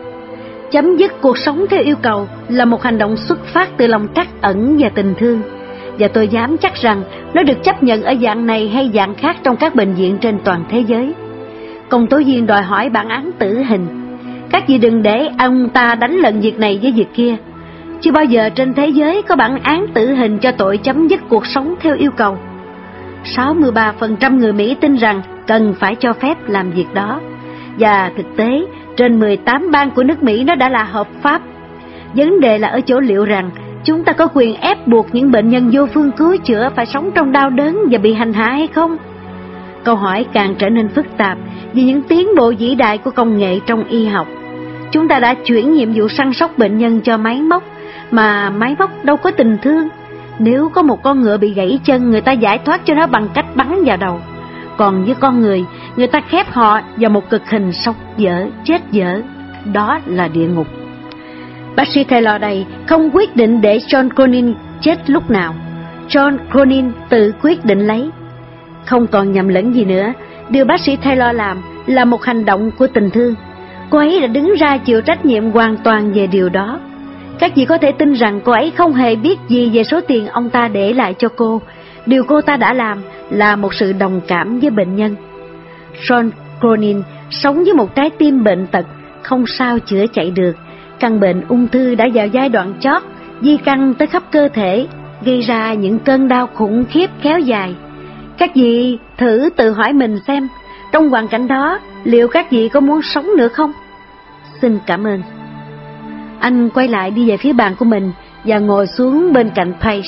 Chấm dứt cuộc sống theo yêu cầu là một hành động xuất phát từ lòng trắc ẩn và tình thương, và tôi dám chắc rằng nó được chấp nhận ở dạng này hay dạng khác trong các bệnh viện trên toàn thế giới. Công tố viên đòi hỏi bản án tử hình. Các vị đừng để ông ta đánh lận việc này với việc kia. Chưa bao giờ trên thế giới có bản án tử hình cho tội chấm dứt cuộc sống theo yêu cầu. sáu mươi ba phần trăm người Mỹ tin rằng cần phải cho phép làm việc đó, và thực tế trên mười tám bang của nước Mỹ nó đã là hợp pháp. Vấn đề là ở chỗ liệu rằng chúng ta có quyền ép buộc những bệnh nhân vô phương cứu chữa phải sống trong đau đớn và bị hành hạ hay không? Câu hỏi càng trở nên phức tạp vì những tiến bộ vĩ đại của công nghệ trong y học. Chúng ta đã chuyển nhiệm vụ săn sóc bệnh nhân cho máy móc, mà máy móc đâu có tình thương. Nếu có một con ngựa bị gãy chân, người ta giải thoát cho nó bằng cách bắn vào đầu. Còn với con người, người ta khép họ vào một cực hình sống dở, chết dở. Đó là địa ngục. Bác sĩ Taylor đây không quyết định để John Cronin chết lúc nào. John Cronin tự quyết định lấy. Không còn nhầm lẫn gì nữa, điều bác sĩ Taylor làm là một hành động của tình thương. Cô ấy đã đứng ra chịu trách nhiệm hoàn toàn về điều đó. Các vị có thể tin rằng cô ấy không hề biết gì về số tiền ông ta để lại cho cô. Điều cô ta đã làm là một sự đồng cảm với bệnh nhân. John Cronin sống với một trái tim bệnh tật, không sao chữa chạy được. Căn bệnh ung thư đã vào giai đoạn chót, di căn tới khắp cơ thể, gây ra những cơn đau khủng khiếp kéo dài. Các vị thử tự hỏi mình xem, trong hoàn cảnh đó, liệu các vị có muốn sống nữa không? Xin cảm ơn. Anh quay lại đi về phía bàn của mình và ngồi xuống bên cạnh Page.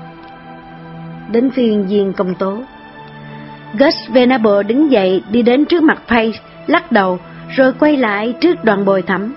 Đến phiên viên công tố. Gus Venable đứng dậy đi đến trước mặt Page, lắc đầu, rồi quay lại trước đoàn bồi thẩm.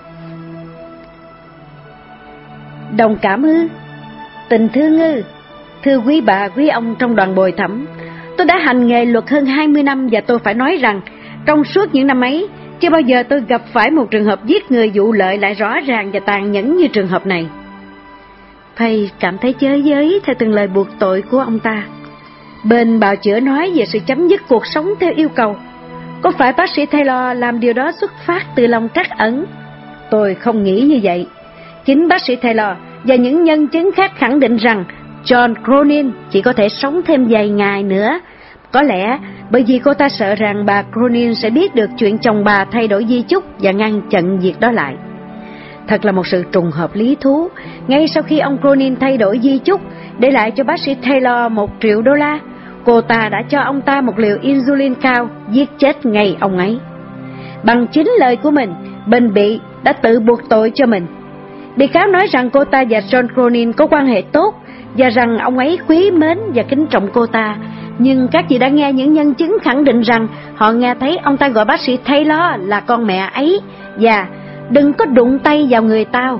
Đồng cảm ư? Tình thương ư? Thưa quý bà, quý ông trong đoàn bồi thẩm, tôi đã hành nghề luật hơn hai mươi năm và tôi phải nói rằng trong suốt những năm ấy, chưa bao giờ tôi gặp phải một trường hợp giết người vụ lợi lại rõ ràng và tàn nhẫn như trường hợp này. Page cảm thấy chới giới theo từng lời buộc tội của ông ta. Bên bào chữa nói về sự chấm dứt cuộc sống theo yêu cầu. Có phải bác sĩ Taylor làm điều đó xuất phát từ lòng trắc ẩn? Tôi không nghĩ như vậy. Chính bác sĩ Taylor và những nhân chứng khác khẳng định rằng John Cronin chỉ có thể sống thêm vài ngày nữa. Có lẽ bởi vì cô ta sợ rằng bà Cronin sẽ biết được chuyện chồng bà thay đổi di chúc và ngăn chặn việc đó lại. Thật là một sự trùng hợp lý thú. Ngay sau khi ông Cronin thay đổi di chúc, để lại cho bác sĩ Taylor một triệu đô la, cô ta đã cho ông ta một liều insulin cao, giết chết ngay ông ấy. Bằng chính lời của mình, bên bị đã tự buộc tội cho mình. Bị cáo nói rằng cô ta và John Cronin có quan hệ tốt và rằng ông ấy quý mến và kính trọng cô ta. Nhưng các vị đã nghe những nhân chứng khẳng định rằng họ nghe thấy ông ta gọi bác sĩ Taylor là con mẹ ấy và đừng có đụng tay vào người tao.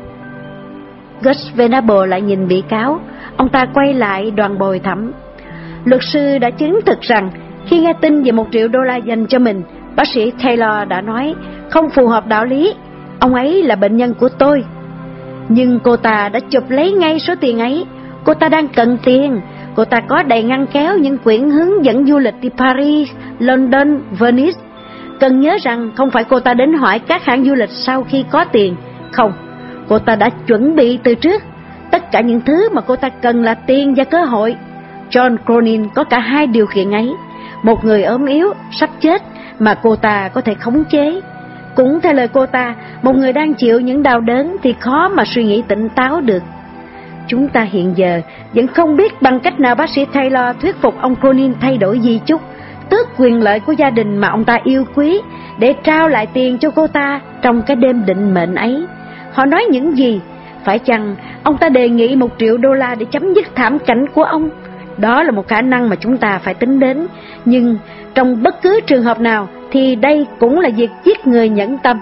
Gus Venable lại nhìn bị cáo. Ông ta quay lại đoàn bồi thẩm. Luật sư đã chứng thực rằng khi nghe tin về một triệu đô la dành cho mình, bác sĩ Taylor đã nói không phù hợp đạo lý, ông ấy là bệnh nhân của tôi. Nhưng cô ta đã chụp lấy ngay số tiền ấy. Cô ta đang cần tiền. Cô ta có đầy ngăn kéo những quyển hướng dẫn du lịch đi Paris, London, Venice. Cần nhớ rằng không phải cô ta đến hỏi các hãng du lịch sau khi có tiền. Không, cô ta đã chuẩn bị từ trước. Tất cả những thứ mà cô ta cần là tiền và cơ hội. John Cronin có cả hai điều kiện ấy. Một người ốm yếu, sắp chết mà cô ta có thể khống chế. Cũng theo lời cô ta, một người đang chịu những đau đớn thì khó mà suy nghĩ tỉnh táo được. Chúng ta hiện giờ vẫn không biết bằng cách nào bác sĩ Taylor thuyết phục ông Cronin thay đổi di chúc, tước quyền lợi của gia đình mà ông ta yêu quý, để trao lại tiền cho cô ta trong cái đêm định mệnh ấy. Họ nói những gì? Phải chăng ông ta đề nghị một triệu đô la để chấm dứt thảm cảnh của ông? Đó là một khả năng mà chúng ta phải tính đến. Nhưng trong bất cứ trường hợp nào thì đây cũng là việc giết người nhẫn tâm.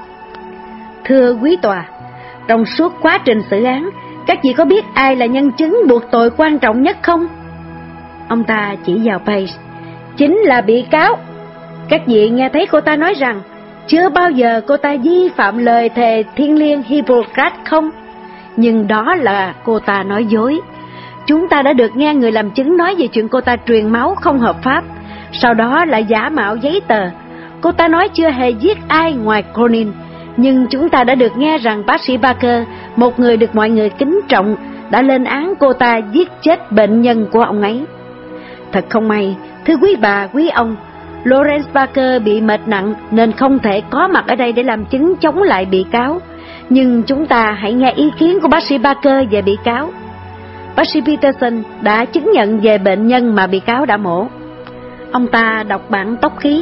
Thưa quý tòa, trong suốt quá trình xử án, các vị có biết ai là nhân chứng buộc tội quan trọng nhất không? Ông ta chỉ vào Page. Chính là bị cáo. Các vị nghe thấy cô ta nói rằng chưa bao giờ cô ta vi phạm lời thề thiêng liêng Hippocrates không? Nhưng đó là cô ta nói dối. Chúng ta đã được nghe người làm chứng nói về chuyện cô ta truyền máu không hợp pháp, sau đó lại giả mạo giấy tờ. Cô ta nói chưa hề giết ai ngoài Cronin. Nhưng chúng ta đã được nghe rằng bác sĩ Barker, một người được mọi người kính trọng, đã lên án cô ta giết chết bệnh nhân của ông ấy. Thật không may, thưa quý bà, quý ông, Lawrence Barker bị mệt nặng nên không thể có mặt ở đây để làm chứng chống lại bị cáo. Nhưng chúng ta hãy nghe ý kiến của bác sĩ Barker về bị cáo. Bác sĩ Peterson đã chứng nhận về bệnh nhân mà bị cáo đã mổ. Ông ta đọc bản tốc khí.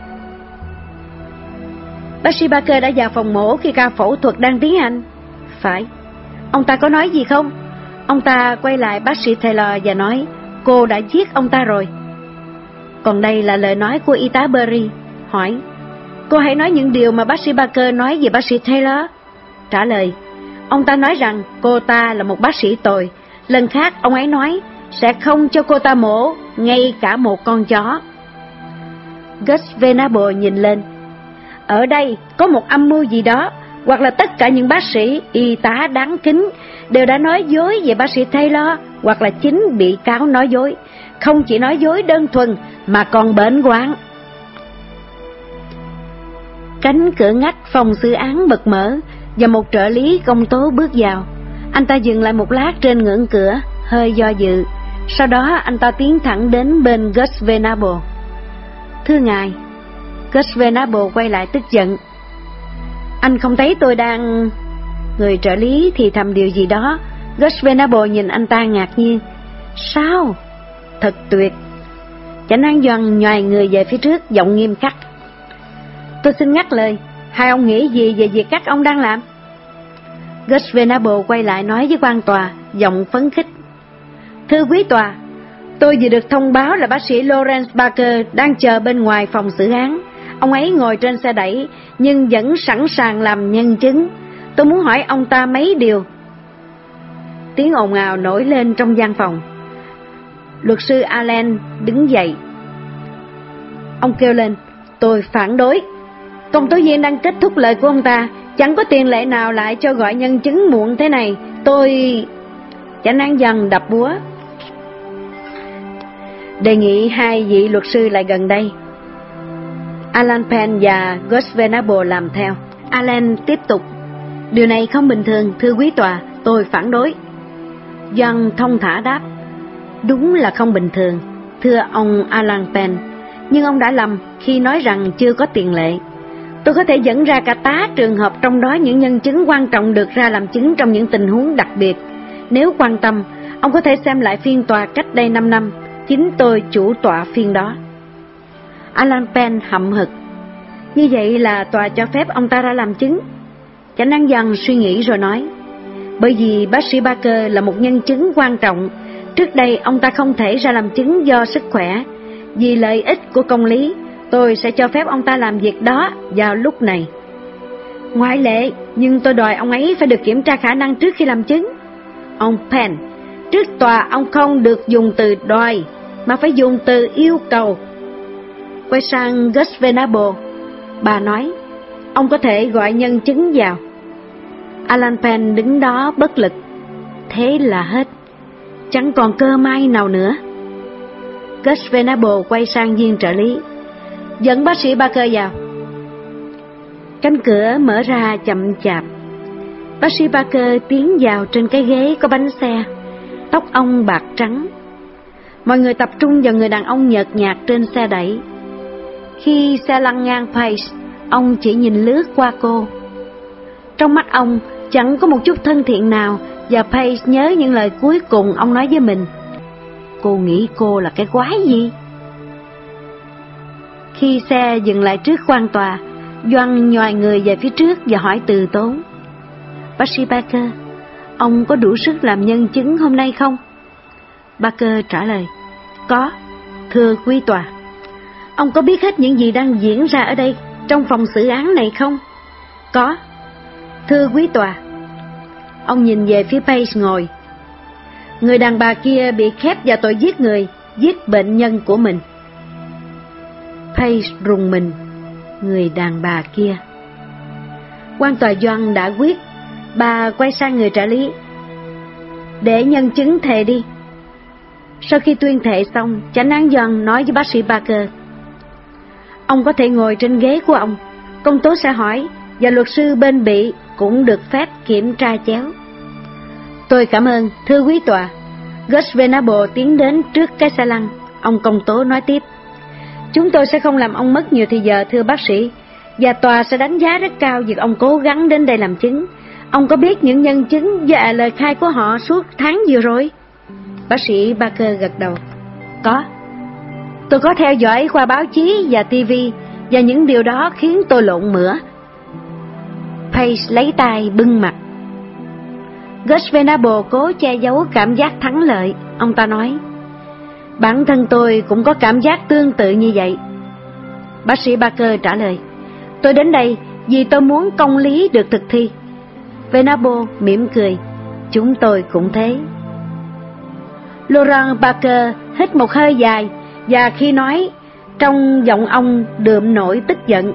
Bác sĩ Barker đã vào phòng mổ khi ca phẫu thuật đang tiến hành. Phải. Ông ta có nói gì không? Ông ta quay lại bác sĩ Taylor và nói, cô đã giết ông ta rồi. Còn đây là lời nói của y tá Berry. Hỏi, cô hãy nói những điều mà bác sĩ Barker nói về bác sĩ Taylor. Trả lời, ông ta nói rằng cô ta là một bác sĩ tồi. Lần khác ông ấy nói sẽ không cho cô ta mổ ngay cả một con chó. Gus Venable nhìn lên. Ở đây có một âm mưu gì đó, hoặc là tất cả những bác sĩ, y tá đáng kính đều đã nói dối về bác sĩ Taylor, hoặc là chính bị cáo nói dối. Không chỉ nói dối đơn thuần mà còn bệnh hoạn. Cánh cửa ngách phòng xử án bật mở và một trợ lý công tố bước vào. Anh ta dừng lại một lát trên ngưỡng cửa, hơi do dự. Sau đó anh ta tiến thẳng đến bên Gus Venable. Thưa ngài. Gus Venable quay lại tức giận. Anh không thấy tôi đang... Người trợ lý thì thầm điều gì đó. Gus Venable nhìn anh ta ngạc nhiên. Sao? Thật tuyệt. Chánh án Doan nhoài người về phía trước, giọng nghiêm khắc. Tôi xin ngắt lời. Hai ông nghĩ gì về việc các ông đang làm? Gus Venable quay lại nói với quan tòa, giọng phấn khích. Thưa quý tòa, tôi vừa được thông báo là bác sĩ Lawrence Barker đang chờ bên ngoài phòng xử án. Ông ấy ngồi trên xe đẩy nhưng vẫn sẵn sàng làm nhân chứng. Tôi muốn hỏi ông ta mấy điều. Tiếng ồn ào nổi lên trong gian phòng. Luật sư Allen đứng dậy. Ông kêu lên, tôi phản đối. Công tố viên đang kết thúc lời của ông ta. Chẳng có tiền lệ nào lại cho gọi nhân chứng muộn thế này. Tôi... Chánh án dần đập búa. Đề nghị hai vị luật sư lại gần đây. Alan Penn và Gus Venable làm theo. Alan tiếp tục. Điều này không bình thường, thưa quý tòa, tôi phản đối. John thông thả đáp: Đúng là không bình thường, thưa ông Alan Penn, nhưng ông đã lầm khi nói rằng chưa có tiền lệ. Tôi có thể dẫn ra cả tá trường hợp, trong đó những nhân chứng quan trọng được ra làm chứng trong những tình huống đặc biệt. Nếu quan tâm, ông có thể xem lại phiên tòa cách đây năm năm, chính tôi chủ tọa phiên đó. Alan Penn hậm hực: Như vậy là tòa cho phép ông ta ra làm chứng? Chánh án John suy nghĩ rồi nói: Bởi vì bác sĩ Barker là một nhân chứng quan trọng. Trước đây ông ta không thể ra làm chứng do sức khỏe. Vì lợi ích của công lý, tôi sẽ cho phép ông ta làm việc đó vào lúc này. Ngoại lệ, nhưng tôi đòi ông ấy phải được kiểm tra khả năng trước khi làm chứng. Ông Penn, trước tòa ông không được dùng từ đòi, mà phải dùng từ yêu cầu. Quay sang Gus Venable, bà nói: Ông có thể gọi nhân chứng vào. Alan Penn đứng đó bất lực. Thế là hết, chẳng còn cơ may nào nữa. Gus Venable quay sang viên trợ lý: Dẫn bác sĩ Barker vào. Cánh cửa mở ra chậm chạp. Bác sĩ Barker tiến vào trên cái ghế có bánh xe, tóc ông bạc trắng. Mọi người tập trung vào người đàn ông nhợt nhạt trên xe đẩy. Khi xe lăn ngang Pace, ông chỉ nhìn lướt qua cô. Trong mắt ông chẳng có một chút thân thiện nào, và Pace nhớ những lời cuối cùng ông nói với mình: Cô nghĩ cô là cái quái gì? Khi xe dừng lại trước quan tòa, Doan nhòi người về phía trước và hỏi từ tốn: Bác sĩ Barker, ông có đủ sức làm nhân chứng hôm nay không? Barker trả lời: Có, thưa quý tòa. Ông có biết hết những gì đang diễn ra ở đây, trong phòng xử án này không? Có, thưa quý tòa. Ông nhìn về phía Pace ngồi. Người đàn bà kia bị khép vào tội giết người, giết bệnh nhân của mình. Pace rùng mình. Người đàn bà kia. Quan tòa Doan đã quyết. Bà quay sang người trợ lý: Để nhân chứng thề đi. Sau khi tuyên thệ xong, chánh án Doan nói với bác sĩ Barker: Ông có thể ngồi trên ghế của ông. Công tố sẽ hỏi, và luật sư bên bị cũng được phép kiểm tra chéo. Tôi cảm ơn, thưa quý tòa. Gus Venable tiến đến trước cái xe lăn. Ông công tố nói tiếp: Chúng tôi sẽ không làm ông mất nhiều thời giờ, thưa bác sĩ, và tòa sẽ đánh giá rất cao việc ông cố gắng đến đây làm chứng. Ông có biết những nhân chứng và lời khai của họ suốt tháng vừa rồi? Bác sĩ Barker gật đầu: Có. Tôi có theo dõi qua báo chí và ti vi, và những điều đó khiến tôi lộn mửa. Pace lấy tay bưng mặt. Gus Venable cố che giấu cảm giác thắng lợi. Ông ta nói: Bản thân tôi cũng có cảm giác tương tự như vậy. Bác sĩ Barker trả lời: Tôi đến đây vì tôi muốn công lý được thực thi. Venable mỉm cười: Chúng tôi cũng thế. Laurent Barker hít một hơi dài, và khi nói, trong giọng ông đượm nổi tức giận: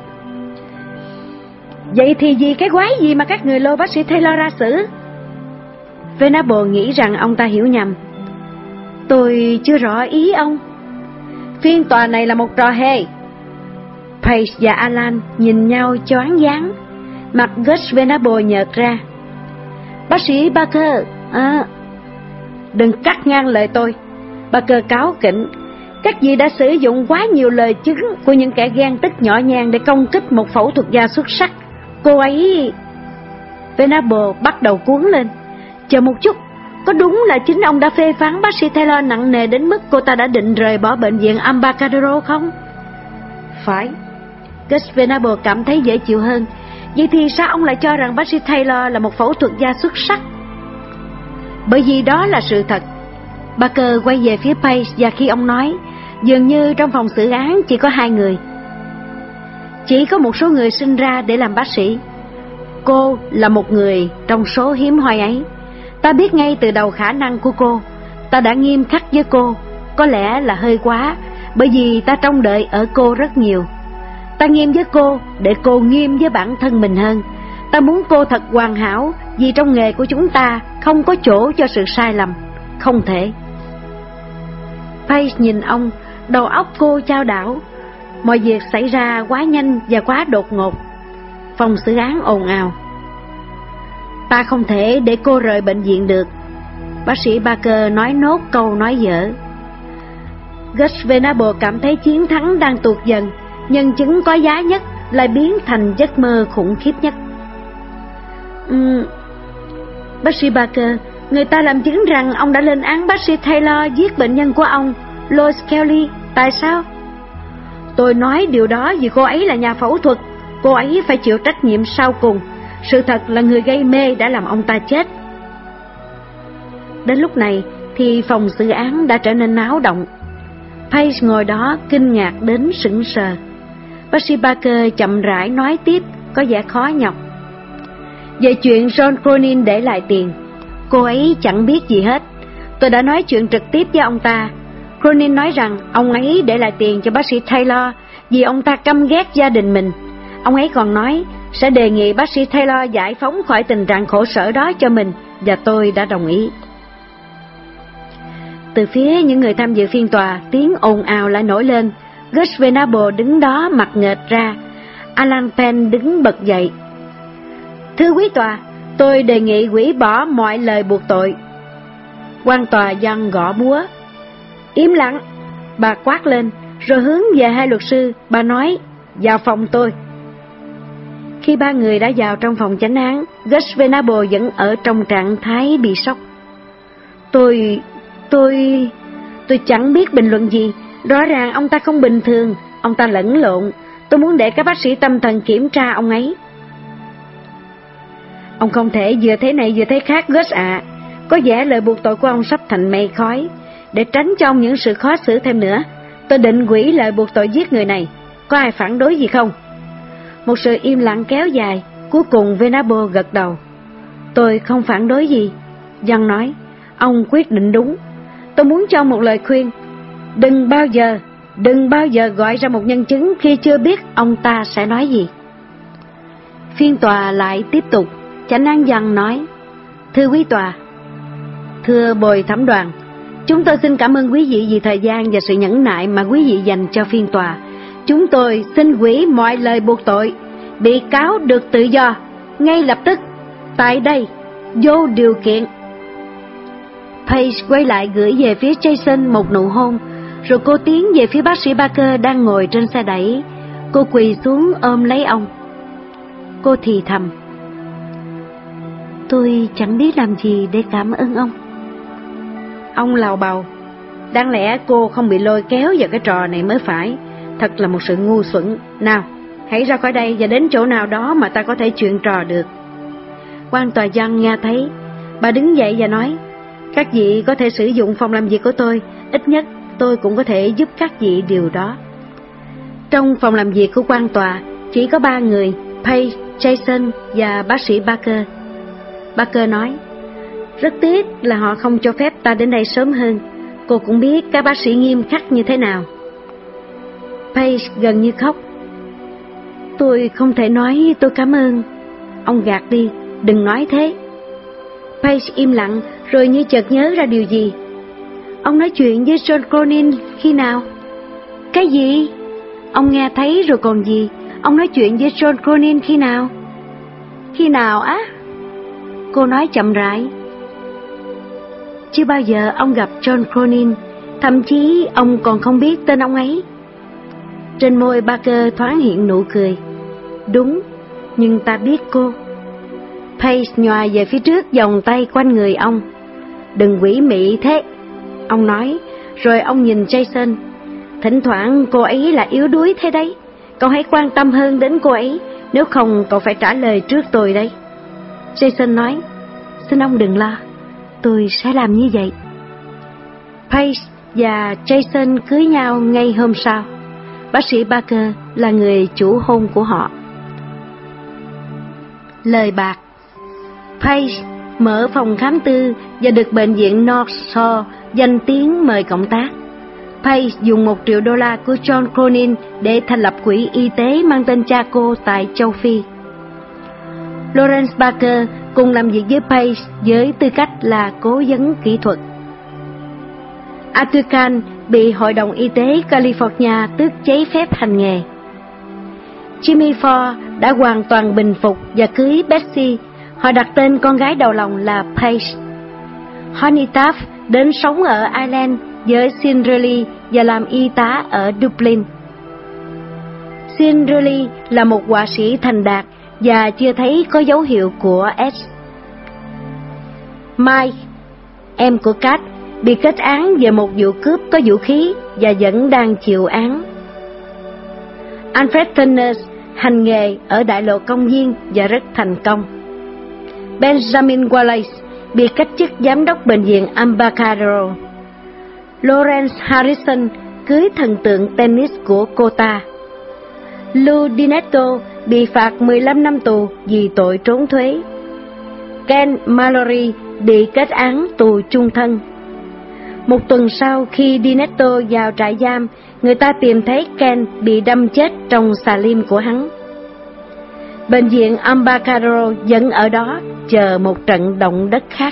Vậy thì vì cái quái gì mà các người lôi bác sĩ Taylor ra xử? Venable nghĩ rằng ông ta hiểu nhầm. Tôi chưa rõ ý ông. Phiên tòa này là một trò hề. Pace và Alan nhìn nhau choáng váng. Mặt Gus Venable nhợt ra. Bác sĩ Barker, à, đừng cắt ngang lời tôi. Barker cáu kỉnh: Các vị đã sử dụng quá nhiều lời chứng của những kẻ ghen tức nhỏ nhen để công kích một phẫu thuật gia xuất sắc. Cô ấy... Venable bắt đầu cuống lên: Chờ một chút, có đúng là chính ông đã phê phán bác sĩ Taylor nặng nề đến mức cô ta đã định rời bỏ bệnh viện Embarcadero không? Phải. Gus Venable cảm thấy dễ chịu hơn. Vậy thì sao ông lại cho rằng bác sĩ Taylor là một phẫu thuật gia xuất sắc? Bởi vì đó là sự thật. Barker quay về phía Pace, và khi ông nói, dường như trong phòng xử án chỉ có hai người. Chỉ có một số người sinh ra để làm bác sĩ. Cô là một người trong số hiếm hoi ấy. Ta biết ngay từ đầu khả năng của cô. Ta đã nghiêm khắc với cô, có lẽ là hơi quá, bởi vì ta trông đợi ở cô rất nhiều. Ta nghiêm với cô để cô nghiêm với bản thân mình hơn. Ta muốn cô thật hoàn hảo, vì trong nghề của chúng ta không có chỗ cho sự sai lầm. Không thể. Pace nhìn ông, đầu óc cô chao đảo. Mọi việc xảy ra quá nhanh và quá đột ngột. Phòng xử án ồn ào. Ta không thể để cô rời bệnh viện được. Bác sĩ Barker nói nốt câu nói dở. Gus Venable cảm thấy chiến thắng đang tuột dần, nhân chứng có giá nhất lại biến thành giấc mơ khủng khiếp nhất. Uhm, bác sĩ Barker, người ta làm chứng rằng ông đã lên án bác sĩ Taylor giết bệnh nhân của ông, Lois Kelly. Tại sao? Tôi nói điều đó vì cô ấy là nhà phẫu thuật. Cô ấy phải chịu trách nhiệm sau cùng. Sự thật là người gây mê đã làm ông ta chết. Đến lúc này thì phòng xử án đã trở nên náo động. Page ngồi đó kinh ngạc đến sững sờ. Bác sĩ Barker chậm rãi nói tiếp, có vẻ khó nhọc. Về chuyện John Cronin để lại tiền, cô ấy chẳng biết gì hết. Tôi đã nói chuyện trực tiếp với ông ta. Cronin nói rằng ông ấy để lại tiền cho bác sĩ Taylor vì ông ta căm ghét gia đình mình. Ông ấy còn nói sẽ đề nghị bác sĩ Taylor giải phóng khỏi tình trạng khổ sở đó cho mình, và tôi đã đồng ý. Từ phía những người tham dự phiên tòa, tiếng ồn ào lại nổi lên. Gus Venable đứng đó mặt nghệch ra. Alan Penn đứng bật dậy. Thưa quý tòa, tôi đề nghị hủy bỏ mọi lời buộc tội. Quan tòa giăng gõ búa. Im lặng, bà quát lên, rồi hướng về hai luật sư, bà nói, vào phòng tôi. Khi ba người đã vào trong phòng chánh án, Gus Venable vẫn ở trong trạng thái bị sốc. Tôi... tôi... tôi chẳng biết bình luận gì. Rõ ràng ông ta không bình thường, ông ta lẫn lộn. Tôi muốn để các bác sĩ tâm thần kiểm tra ông ấy. Ông không thể vừa thế này vừa thế khác, Gus ạ. À. Có vẻ lời buộc tội của ông sắp thành mây khói. Để tránh cho ông những sự khó xử thêm nữa, tôi định hủy lời buộc tội giết người này. Có ai phản đối gì không? Một sự im lặng kéo dài. Cuối cùng Venable gật đầu. Tôi không phản đối gì. Giăng nói, ông quyết định đúng. Tôi muốn cho một lời khuyên. Đừng bao giờ, đừng bao giờ gọi ra một nhân chứng khi chưa biết ông ta sẽ nói gì. Phiên tòa lại tiếp tục. Chánh án Giăng nói, thưa quý tòa, thưa bồi thẩm đoàn, chúng tôi xin cảm ơn quý vị vì thời gian và sự nhẫn nại mà quý vị dành cho phiên tòa. Chúng tôi xin hủy mọi lời buộc tội. Bị cáo được tự do, ngay lập tức, tại đây, vô điều kiện. Page quay lại gửi về phía Jason một nụ hôn, rồi cô tiến về phía bác sĩ Barker đang ngồi trên xe đẩy. Cô quỳ xuống ôm lấy ông. Cô thì thầm, tôi chẳng biết làm gì để cảm ơn ông. Ông lào bào, đáng lẽ cô không bị lôi kéo vào cái trò này mới phải. Thật là một sự ngu xuẩn. Nào, hãy ra khỏi đây và đến chỗ nào đó mà ta có thể chuyện trò được. Quan tòa Giăng nghe thấy, bà đứng dậy và nói, các vị có thể sử dụng phòng làm việc của tôi, ít nhất tôi cũng có thể giúp các vị điều đó. Trong phòng làm việc của quan tòa chỉ có ba người, Page, Jason và bác sĩ Barker. Barker nói, rất tiếc là họ không cho phép ta đến đây sớm hơn. Cô cũng biết các bác sĩ nghiêm khắc như thế nào. Page gần như khóc. Tôi không thể nói tôi cảm ơn. Ông gạt đi, đừng nói thế. Page im lặng, rồi như chợt nhớ ra điều gì. Ông nói chuyện với John Cronin khi nào? Cái gì? Ông nghe thấy rồi còn gì? Ông nói chuyện với John Cronin khi nào? Khi nào á? Cô nói chậm rãi. Chưa bao giờ ông gặp John Cronin, thậm chí ông còn không biết tên ông ấy. Trên môi Barker thoáng hiện nụ cười. Đúng, nhưng ta biết cô. Page nhòa về phía trước, vòng tay quanh người ông. Đừng quỷ mị thế, ông nói, rồi ông nhìn Jason. Thỉnh thoảng cô ấy là yếu đuối thế đấy. Cậu hãy quan tâm hơn đến cô ấy, nếu không cậu phải trả lời trước tôi đấy. Jason nói, xin ông đừng lo, tôi sẽ làm như vậy. Page và Jason cưới nhau ngay hôm sau. Bác sĩ Barker là người chủ hôn của họ. Lời bạc. Page mở phòng khám tư và được bệnh viện North Shore danh tiếng mời cộng tác. Page dùng một triệu đô la của John Cronin để thành lập quỹ y tế mang tên cha cô tại châu Phi. Lawrence Barker cùng làm việc với Page với tư cách là cố vấn kỹ thuật. Arthur Kahn bị Hội đồng Y tế California tước giấy phép hành nghề. Jimmy Ford đã hoàn toàn bình phục và cưới Betsy. Họ đặt tên con gái đầu lòng là Page. Honeytaf đến sống ở Ireland với Cinderella và làm y tá ở Dublin. Cinderella là một họa sĩ thành đạt và chưa thấy có dấu hiệu của S. Mike, em của Kat, bị kết án về một vụ cướp có vũ khí và vẫn đang chịu án. Alfred Turner hành nghề ở đại lộ công viên và rất thành công. Benjamin Wallace bị cách chức giám đốc bệnh viện Embarcadero. Lawrence Harrison cưới thần tượng tennis của cô ta. Lou Dinetto bị phạt mười lăm năm tù vì tội trốn thuế. Ken Mallory bị kết án tù chung thân. Một tuần sau khi Dinetto vào trại giam, người ta tìm thấy Ken bị đâm chết trong xà lim của hắn. Bệnh viện Embarcadero vẫn ở đó chờ một trận động đất khác.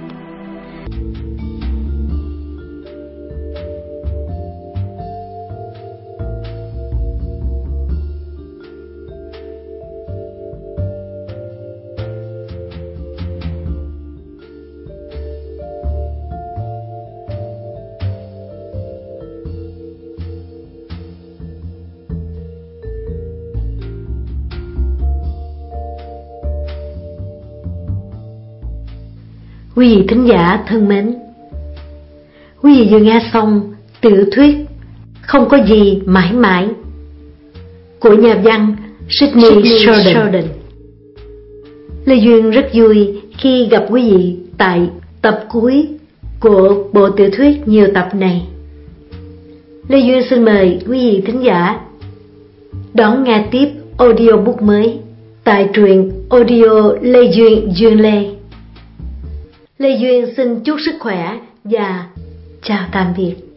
Quý vị thính giả thân mến, quý vị vừa nghe xong tiểu thuyết Không có gì mãi mãi của nhà văn Sidney, Sidney Sheldon. Sheldon. Lê Duyên rất vui khi gặp quý vị tại tập cuối của bộ tiểu thuyết nhiều tập này. Lê Duyên xin mời quý vị thính giả đón nghe tiếp audiobook mới tại truyện audio Lê Duyên Duyên Lê. Lê Duyên xin chúc sức khỏe và chào tạm biệt.